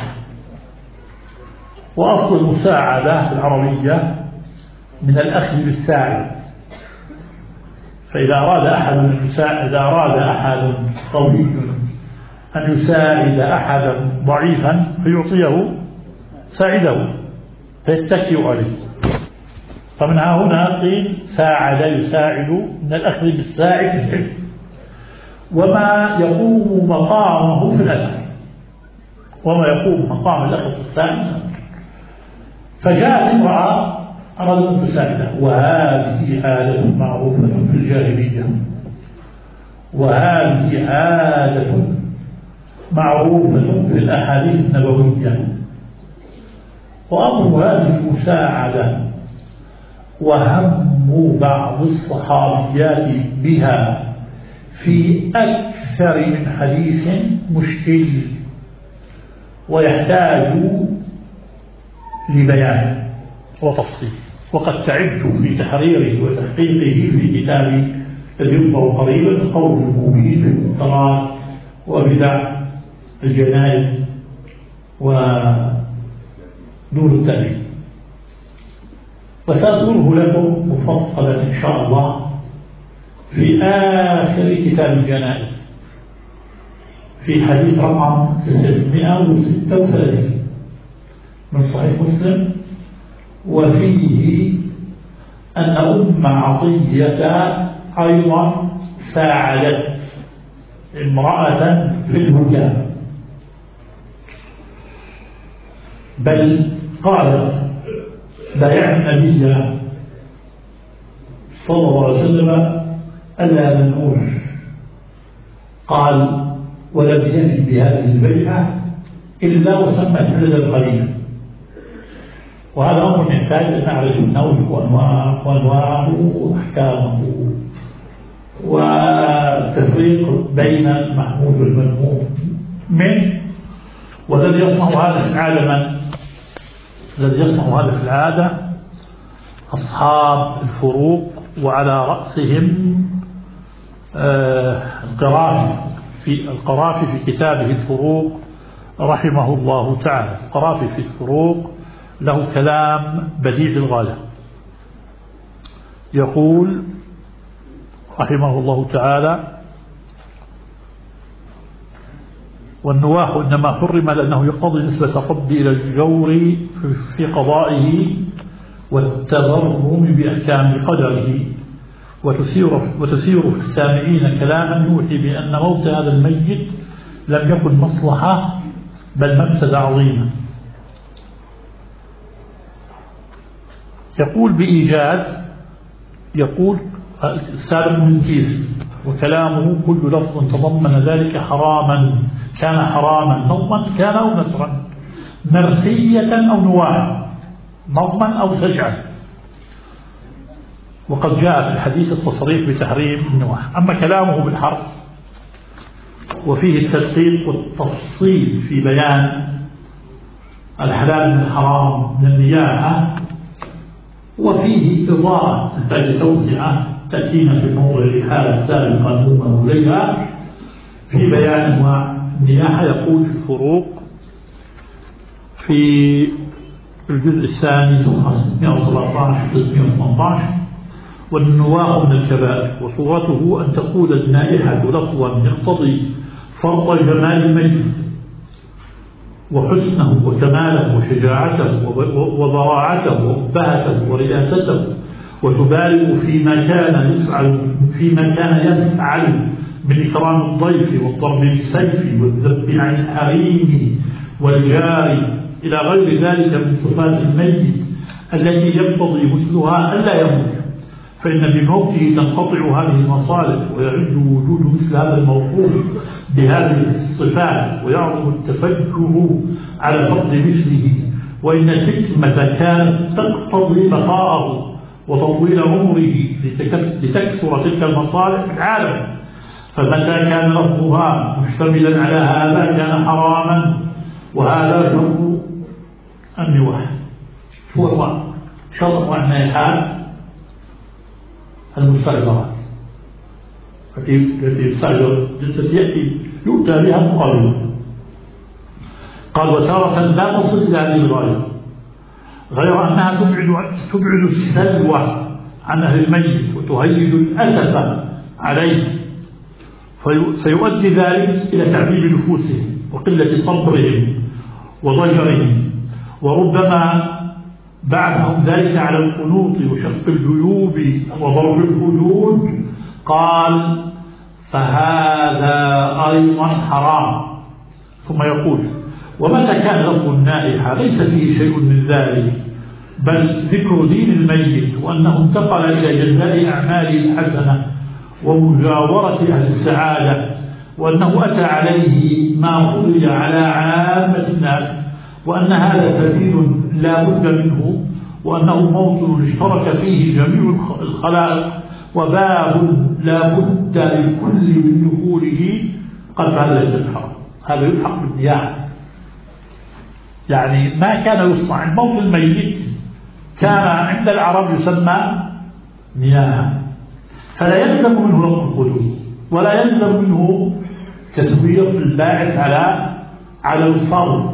وأصل المساعدة في العربية من الأخذ بالساعد، فإذا أراد أحد قوي أن يساعد أحدا ضعيفا فيعطيه ساعده فيتكئ عليه. فمنها هنا قيل ساعد يساعد من الأخذ بالساعد في الحفظ، وما يقوم مقامه في الأثر، وما يقوم مقام الأخذ في الساعد. فجاءت امرأة أرادت أن تساعده، وهذه عادة معروفة في الجاهلية، وهذه عادة معروفة في الأحاديث النبوية. وأمر هذه المساعدة وهم بعض الصحابيات بها في أكثر من حديث مشكل، ويحتاج لبيان وتفصيل. وقد تعبت في تحريره وتحقيقه في كتابي الذي يطبع قريبا، قول المؤمنين في المنكرات وبدع الجنائز ونور التأويل، وسأذكره لكم مفصلا إن شاء الله في آخر كتاب الجنائز في حديث رقم 636 من صحيح مسلم، وفيه أن أم عطية أيضا ساعدت امرأة في البكاء، بل قالت بايع النبي صلى الله عليه وسلم ألا ننوح. قال ولم يفي بهذه البيعة إلا وسمى عددا قليلا. وهذا أمر يحتاج أن نعرف النوع وأنواعه وأحكامه والتفريق بين المحمود والمذموم منه. والذي يصنع هذا في العادة الذي يصنع هذا في العادة أصحاب الفروق، وعلى رأسهم القرافي في كتابه الفروق رحمه الله تعالى. القرافي في الفروق له كلام بديع للغاية، يقول رحمه الله تعالى: والنواح إنما حرم لأنه يقتضي نسبة الرد إلى الجور في قضائه والتبرم بأحكام قدره، وتسير في السامعين كلاما يوحي بأن موت هذا الميت لم يكن مصلحة بل مفسدة عظيمة. يقول بإيجاز، يقول السابق من كيس، وكلامه كل لفظ تضمن ذلك حراما كان حراما نظما كان أو نسرا، مرسية أو نواحا، نظما أو سجعا. وقد جاء في الحديث التصريح بتحريم النواح. أما كلامه بالحرف وفيه التدقيق والتفصيل في بيان الحلال من الحرام من النياحة، وفيه إضاءة تحتاج توسعة تأتينا في موضع الإحالة السابقة المؤمن إليها في بيان أنواع النياحة. يقول في الفروق في الجزء الثاني صفحة 117-318: والنواح من الكبائر، وصورته أن تقول النائحة لفظا يقتضي فرط جمال الميت وحسنه وكماله وشجاعته وبراعته وأبهته ورئاسته، وتبالغ فيما كان يفعل من إكرام الضيف والضرب بالسيف والذب عن الحريم والجار إلى غير ذلك من صفات الميت التي يقتضي مثلها ألا يموت، فإن بموته تنقطع هذه المصالح ويعد وجود مثل هذا الموصوف بهذه الصفات ويعظم التفجر على فقد مثله، وإن الحكمة كانت تقتضي بقاءه وتطويل عمره لتكثر تلك المصالح في العالم، فمتى كان لفظها مشتملا على هذا كان حراما، وهذا شر النواح. شر أنواع النيحات المستعجرات التي يؤتى بها مقابلا. قال: وتارة لا تصل إلى هذه الغاية، غير أنها تبعد السلوى عن أهل الميت وتهيج الأسف عليه، فيؤدي ذلك إلى تعذيب نفوسهم وقلة صبرهم وضجرهم، وربما بعثهم ذلك على القنوط وشق الجيوب وضرب الخدود. قال: فهذا أيضا حرام. ثم يقول: ومتى كان لفظ النائحة ليس فيه شيء من ذلك، بل ذكر دين الميت وأنه انتقل إلى جزاء أعماله الحسنة ومجاورة أهل السعادة، وأنه أتى عليه ما قضي على عامة الناس، وأن هذا سبيل لا بد منه، وأنه موطن اشترك فيه جميع الخلائق وباب لا بد للكل من دخوله. قال: فهذا ليس الحرام، هذا يلحق بالنياحة. يعني ما كان يصنع الموت الميت كان عند العرب يسمى نياحة، فلا يلزم منه رق الخدود ولا يلزم منه تسوير الباعث على الصبر.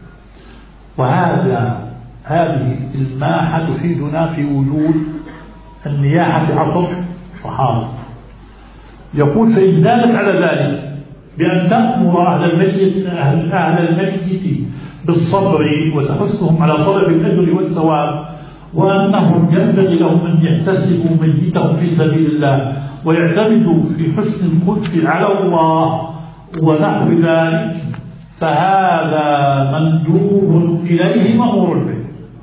هذه الماحة تفيدنا في وجود النياحة في عصر الصحابة. يقول: فإن زادت على ذلك بأن تأمر أهل الميت بالصبر وتحثهم على طلب الأجر والثواب، وأنهم ينبغي لهم أن يحتسبوا ميتهم في سبيل الله ويعتمدوا في حسن الخلق على الله ونحو ذلك، فهذا مندوب إليه مأمور به.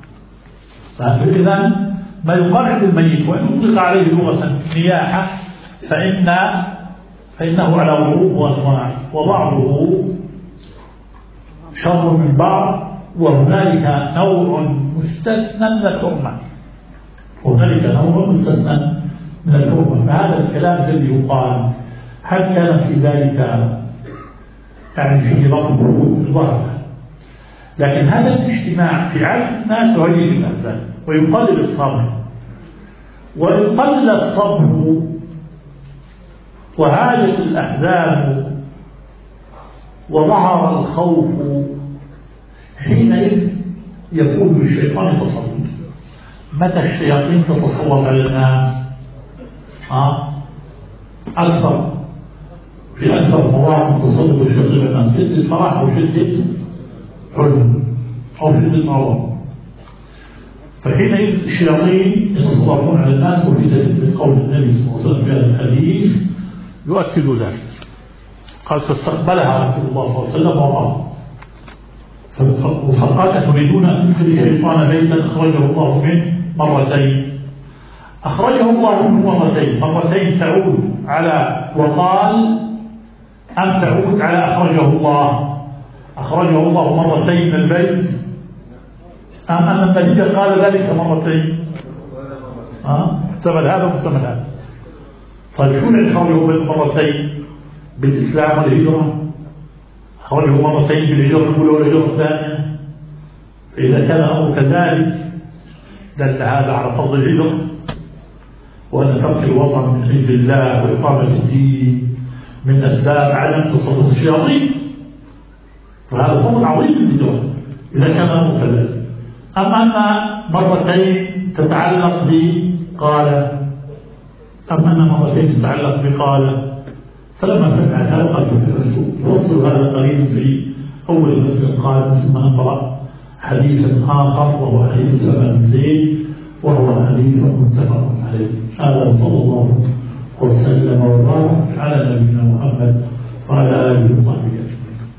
فإذا ما يقال عند الميت وإن أطلق عليه لغة نياحة فإنه على ضروب وأنواع، وبعضه شر من بعض، وهنالك نوع مستثنى من الحرمة، هنالك نوع مستثنى من الحرمة. فهذا الكلام الذي يقال هل كان في ذلك يعني فيه ضرب ظهر، لكن هذا الاجتماع في عادة الناس يهيج الأحزان ويقلل الصبر، وإن قل الصبر وهاجت الأحزان وظهر الخوف، حينئذ يكون الشيطان يتصور. متى الشياطين تتصور على الناس؟ أكثر في أكثر مواقع تصور الشياطين على الناس شدة فرح وشدة حزن أو شدة غضب، فحينئذ الشياطين يتصورون على الناس. وفي تثبيت قول النبي صلى الله عليه وسلم في هذا الحديث يؤكد ذلك، قال فاستقبلها رسول الله صلى الله عليه وسلم وراءه فقال تريدون أن تدخل الشيطان بيتا أخرجه الله منه مرتين. أخرجه الله منه مرتين تعود على وقال أم تعود على أخرجه الله؟ أخرجه الله مرتين من البيت أم أن النبي قال ذلك مرتين؟ محتمل هذا محتمل هذا. طيب شو اللي أخرجه مرتين؟ بالإسلام والهجرة؟ أخرجه مرتين بالهجرة الأولى والهجرة الثانية؟ فإذا كان الأمر كذلك دل هذا على فضل الهجرة، وأن ترك الوطن من أجل الله وإقامة الدين من أسباب عدم تسلط الشياطين، فهذا فضل عظيم للهجرة إذا كان الأمر كذلك. أما أن مرتين تتعلق بقال فلما سمعت هذا قد يفصل هذا قريب في أول المسجد قال ثم نقرأ حديثا آخر وهو حديث سبع بن زيد وهو حديث متفق عليه. هذا صلى الله وسلم وبارك على نبينا محمد وعلى آله وصحبه أجمعين.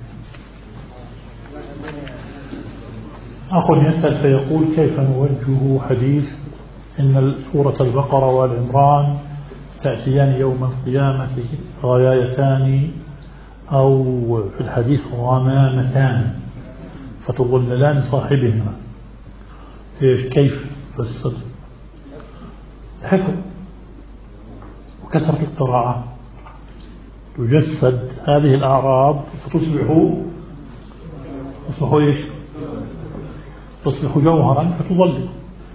أخ يسأل فيقول كيف نوجه حديث إن سورة البقرة والعمران تأتيان يوم القيامة غايتان أو في الحديث غمامتان فتظللان صاحبهما، كيف فسر؟ حفظ وكثرة القراءة تجسد هذه الأعراض فتصبح إيش؟ تصبح جوهرا فتظلل،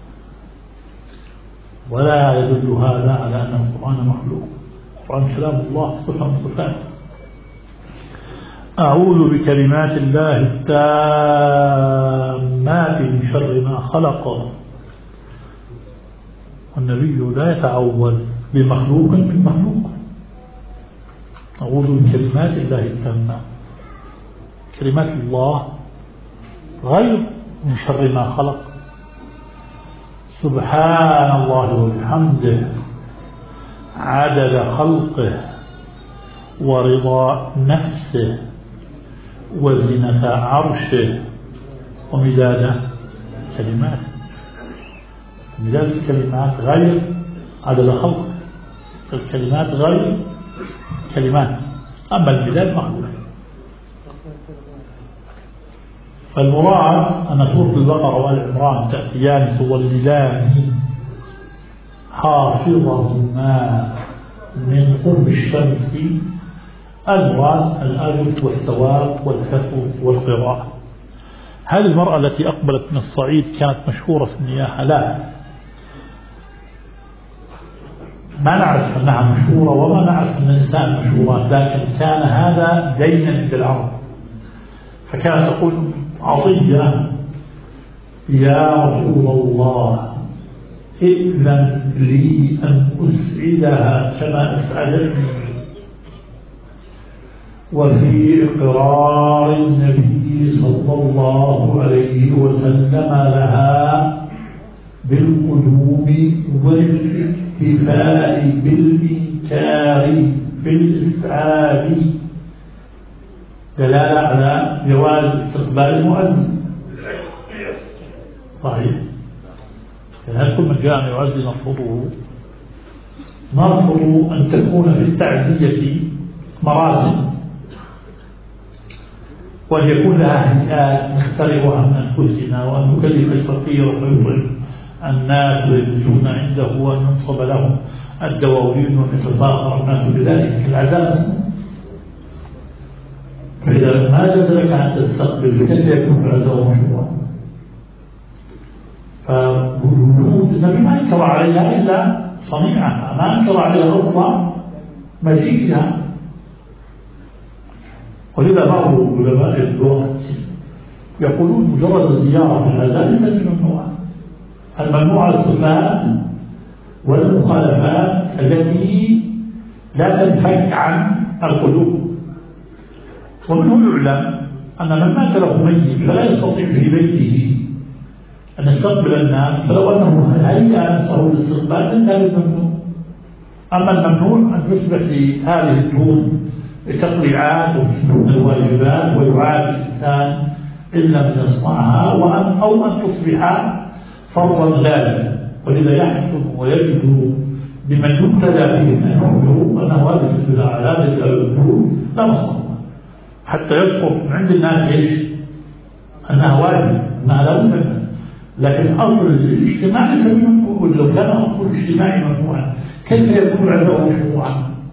ولا يدل هذا على أن القرآن مخلوق. القرآن كلام الله صفة من صفاته. أعوذ بكلمات الله التامات من شر ما خلق. والنبي لا يتعوذ بمخلوق من مخلوق. أعوذ بكلمات الله التامات، كلمات الله غير من شر ما خلق. سبحان الله وبحمده عدد خلقه ورضا نفسه وزنة عرشه ومداد كلماته. مداد الكلمات غير عدد خلقه، الكلمات غير كلمات، أما المداد مخلوق. فالمراد أن سورة البقرة والعمران تأتيان تظللان حافظهما من قرب الشمس. المراد الأجر والثواب والحفظ والقراءة. هل المرأة التي أقبلت من الصعيد كانت مشهورة في النياحة؟ لا، ما نعرف أنها مشهورة وما نعرف أن الإنسان مشهورات، لكن كان هذا دينا عند العرب، فكانت تقول عطية يا رسول الله إذن لي أن أسعدها كما أسعدني. وفي إقرار النبي صلى الله عليه وسلم لها بالقدوم والاكتفاء بالإنكار في الإسعاد دلالة على جواز استقبال المؤذن. صحيح. هل كل من جاء يؤذن نرفضه؟ نرفض أن تكون في التعزية مراتب، وأن يكون لها هيئات نخترعها من أنفسنا، وأن نكلف الفقير فيطعم الناس ويجلسون عنده، وأن ينصب لهم الدواوين وأن يتفاخر الناس بذلك. العزاء مسموح، فإذا ما جاز لك أن تستقبل فكيف يكون العزاء مشروعا؟ فالوجود النبي ما انكر عليها إلا صنيعها، ما انكر عليها أصلا مجيئها. ولذا بعض علماء الوقت يقولون مجرد الزيارة في العزاء ليس بممنوعة. الممنوعة الصفات والمخالفات التي لا تنفك عن القلوب. ومنه يعلم أن من مات له ميت فلا يستطيع في بيته أن يستقبل الناس، فلو أنه هيأ نفسه للاستقبال ليس بالممنوع. أما الممنوع أن يصبح لهذه الدون تقليعات ومن الواجبات ويعاد الإنسان إن لم يصنعها، أو أن تصبح فرضا لازما. ولذا يحسن ويجد بمن يقتدى به أن يخبروا أنه هذه الوجود لا مصنع، حتى يسقط عند الناس ايش؟ أنها واجب، أنها لا بد منها. لكن أصل الاجتماع ليس بممنوع. لو كان أصل الاجتماع ممنوعا كيف يكون العزاء مشروعا؟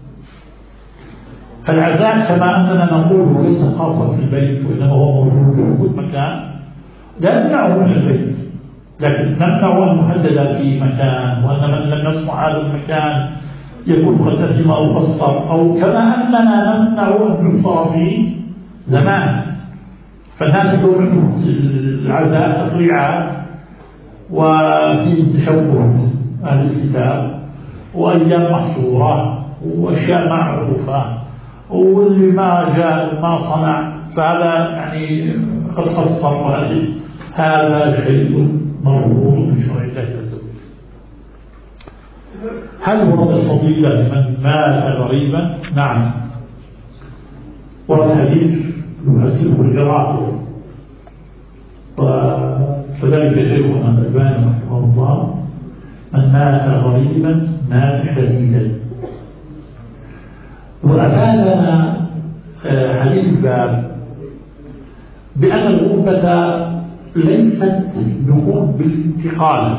فالعزاء كما أننا نقول ليس خاصا في البيت وإنما هو موجود في كل مكان، لا نمنعه من البيت، لكن نمنع أن نحدد في مكان، وأن من لم يصنع هذا المكان يكون قد نسم أو قصر، أو كما أننا نمنع أن يصنع في زمان. فالناس يقول منه العزاء تطليعات وفي تشبه أهل الكتاب وأيام محصورة وأشياء معروفة، واللي ما جاء وما صنع فهذا يعني قد قصر وأسد. هذا شيء مرفوض من شرع الله عز وجل. هل ورد فضيلة لمن مات غريبا؟ نعم، ورد حديث يحسبه العراق، وكذلك شيخنا الألباني رحمه الله: من مات غريبا مات شهيدا. وأفادنا حديث الباب بأن الغربة ليست نقوم بالانتقال،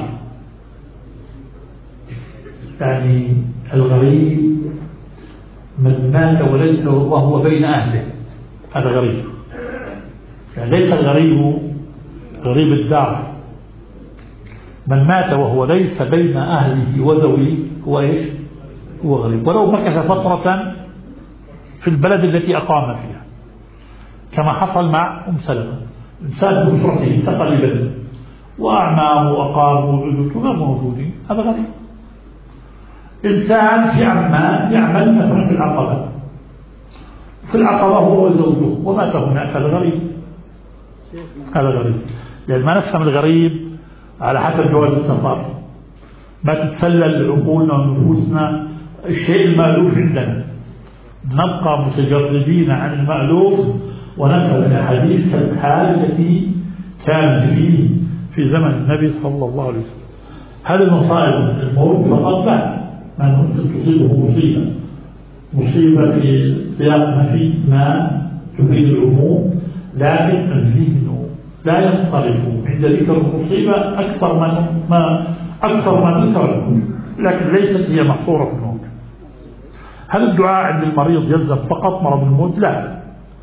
يعني الغريب من مات وليس وهو بين أهله هذا غريب، يعني ليس الغريب غريب الدار. من مات وهو ليس بين أهله وذويه هو إيش؟ هو غريب، ولو مكث فترة في البلد التي أقام فيها، كما حصل مع سلمة. إنسان بأسرته انتقل لبلد وأعمامه وأقاربه وجدته غير موجودين، هذا غريب. إنسان في عمان يعمل مثلا في العقبة، في العقبة هو وزوجه ومات هناك، هذا غريب. هذا غريب، لأن ما نفهم الغريب على حسب جواز السفر، ما تتسلل عقولنا ونفوسنا الشيء المألوف عندنا، نبقى متجردين عن المألوف ونسأل الأحاديث كالحال التي كانت فيه في زمن النبي صلى الله عليه وسلم. هذه المصائب الموت فقط لا، ما ممكن تصيبه مصيبة في سياق نفي ما تفيد العموم، لكن الذهن لا ينصرف عند ذكر المصيبة أكثر ما ذكر، لكن ليست هي محصورة في الموت. هل الدعاء عند المريض يلزم فقط مرض الموت؟ لا،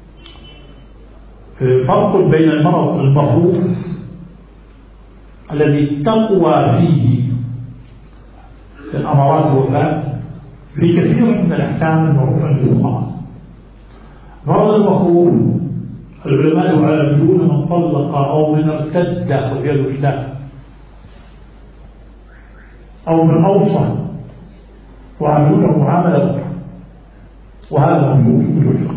فرق بين المرض المخوف الذي تقوى فيه أمارات الوفاة في كثير من الأحكام المعروفة عند الفقهاء. مرض المخوف العلماء يعالجون من طلق أو من ارتد والعياذ بالله أو من أوصى، وعملونه معاملة أخرى، وهذا موجود في الفقه.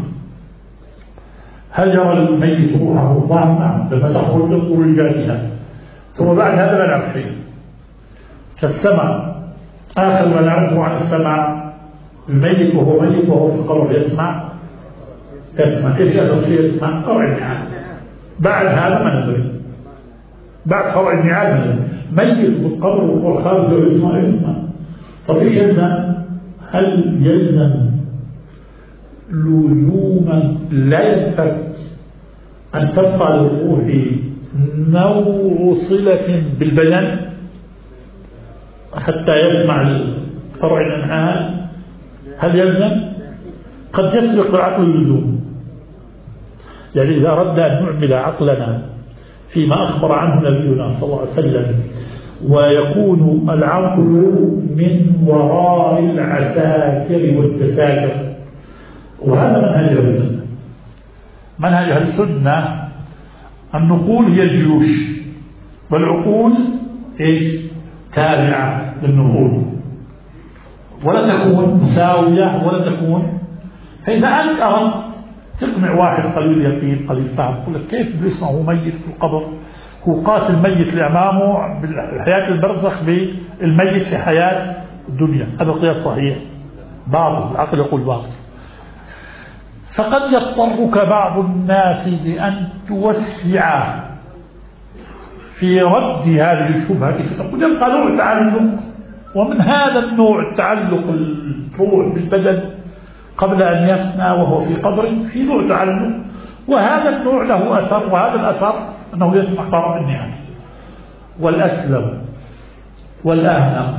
هجر الميت روحه الله، نعم، لما تخرج خروجاتها، ثم بعد هذا لا نعرف شيء. كالسمع، آخر ما نعرفه عن السمع الميت وهو ميت وهو في القبر يسمع. ايش اخر شيء يسمع؟ قرع النعال. بعد هذا ما ندري، بعد قرع النعال ما ندري. ميت بالقبر وهو خارج يسمع. طب ايش يلزم؟ هل يلزم لزوما لا ينفك أن تبقى للروح نوع صلة بالبدن حتى يسمع الفرع الأنعام، هل يلزم؟ قد يسبق بالعقل اللزوم. يعني إذا أردنا أن نعمل عقلنا فيما أخبر عنه نبينا صلى الله عليه وسلم، ويكون العقل من وراء العساكر والتساكر، وهذا منهج أهل السنة. منهج أهل السنة النقول هي الجيوش، والعقول إيش؟ تابعة للنقول، ولا تكون مساوية ولا تكون. فإذا أنت أردت تقنع واحد قليل يقين قليل فهم، يقول لك كيف بيسمع هو ميت في القبر، هو قاس الميت اللي أمامه بالحياة البرزخ بالميت في حياة الدنيا، هذا القياس صحيح؟ باطل، العقل يقول باطل. فقد يضطرك بعض الناس بأن توسع في رد هذه الشبهة، فتقول يبقى نوع تعلق، ومن هذا النوع التعلق الروح بالبدن قبل أن يفنى وهو في قبر في نوع تعلق، وهذا النوع له أثر، وهذا الأثر أنه يسمع قرار النعم. والأسلم والأهنم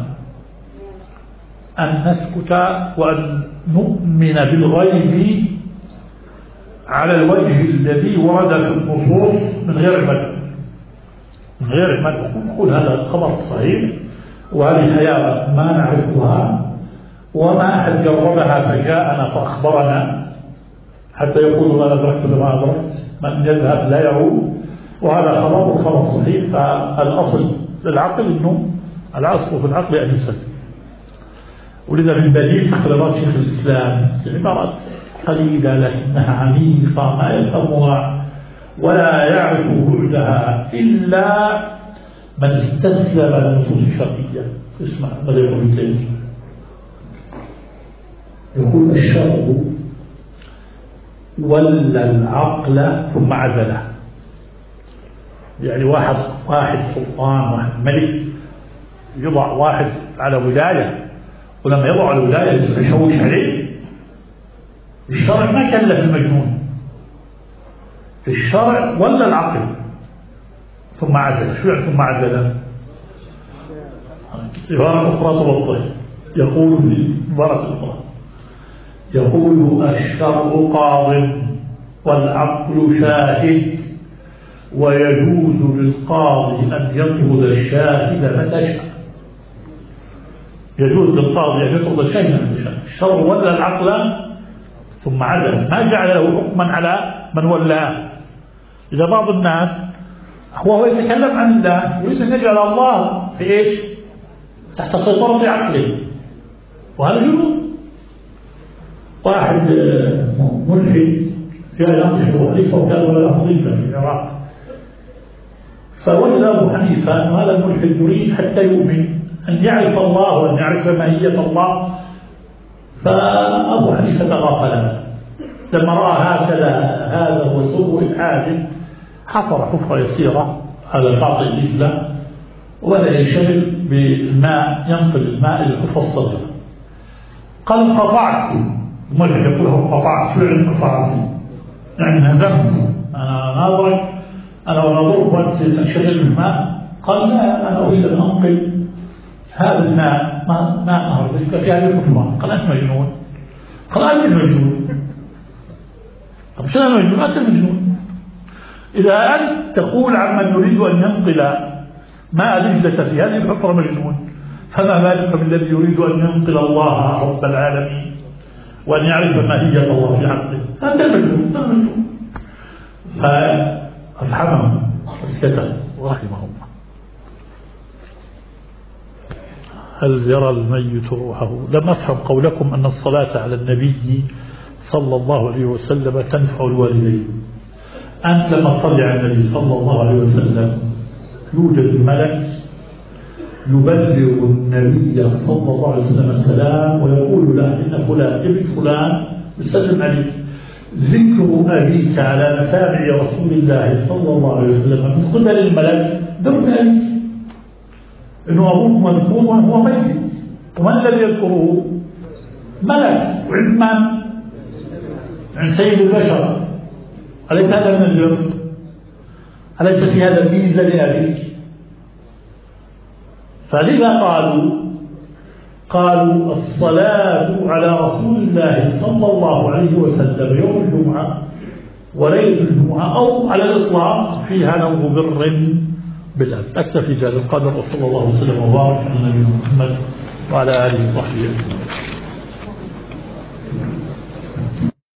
أن نسكت وأن نؤمن بالغيب على الوجه الذي ورد في النصوص من غير المدح، من غير المدح. نقول هذا خبر صحيح وهذه حياة ما نعرفها وما أحد جربها فجاءنا فأخبرنا حتى يقول ما أدركت لما أدركت، من يذهب لا يعود، وهذا خبر صحيح. فالأصل للعقل أنه الأصل في العقل أن يسلم. ولذا من بديل تقريرات شيخ الإسلام عبارات قليلة لكنها عميقة ما يفهمها ولا يعرف بعدها إلا من استسلم للنصوص الشرعية. اسمع ماذا يقول الكلام، يقول الشرع ولا العقل ثم عزله. يعني واحد سلطان، واحد ملك يضع واحد على ولاية، ولما يضع على الولاية يشوش عليه. الشرع ما كلف المجنون، الشرع ولا العقل ثم عزل. شو يعني ثم عزل؟ عبارة أخرى توضح، يقول في عبارة أخرى، يقول الشرع قاض والعقل شاهد، ويجوز للقاضي أن يطرد الشاهد متى شاء. يجوز للقاضي أن يطرد الشاهد متى شاء. الشرع ولا العقل ثم عزل، ما جعل له حكما على من ولاه. إذا بعض الناس هو يتكلم عن الله يريد أن يجعل الله في إيش؟ تحت سيطرة عقله، وهذا جنون. واحد ملحد جاء يناقش أبو حنيفة وكان له وظيفة في العراق، فوجد أبو حنيفة أن هذا الملحد يريد حتى يؤمن أن يعرف الله وأن يعرف ماهية الله. فأبو حنيفة تغافل لما رأى هكذا هذا هو سوء إلحاد، حفر حفرة يسيرة على شاطئ دجلة وبدأ ينشغل بالماء، ينقل الماء إلى الحفرة الصغيرة. قال قطعت، الملحد يقول له قطعت، فعلا قطعت يعني انهزمت، أنا ناظرك أنا ونظرك وأنت تنشغل بالماء. قال لا، أنا أريد أن أنقل هذا الماء ماء نهر دجلة في هذه الحفرة. قال أنت مجنون. قال أنت المجنون. طب شو أنا مجنون؟ أنت المجنون. إذا أنت تقول عمن يريد أن ينقل ماء دجلة في هذه الحفرة مجنون، فما بالك بالذي يريد أن ينقل الله رب العالمين وأن يعرف ماهية الله في عقله؟ أنت المجنون، أنت المجنون. فأفحمهم واسكتوا ورحمه الله. هل يرى الميت روحه؟ لم أفهم قولكم أن الصلاة على النبي صلى الله عليه وسلم تنفع الوالدين. أنت لما تصلي على النبي صلى الله عليه وسلم يوجد ملك يبلغ النبي صلى الله عليه وسلم السلام ويقول له إن فلان ابن فلان يسلم عليك. ذكر أبيك على مسامع رسول الله صلى الله عليه وسلم من قبل الملك دم عليك، إنه أبوك مذكور وهو ميت، ومن الذي يذكره؟ ملك. وعند من؟ عند سيد البشر، أليس هذا من البر؟ أليس في هذا ميزة لأبيك؟ فلذا قالوا الصلاة على رسول الله صلى الله عليه وسلم يوم الجمعة وليلة الجمعة أو على الإطلاق فيها نوع بر بالأب. أكتفي بهذا القدر، وصلى الله وسلم وبارك على نبينا محمد وعلى آله وصحبه أجمعين.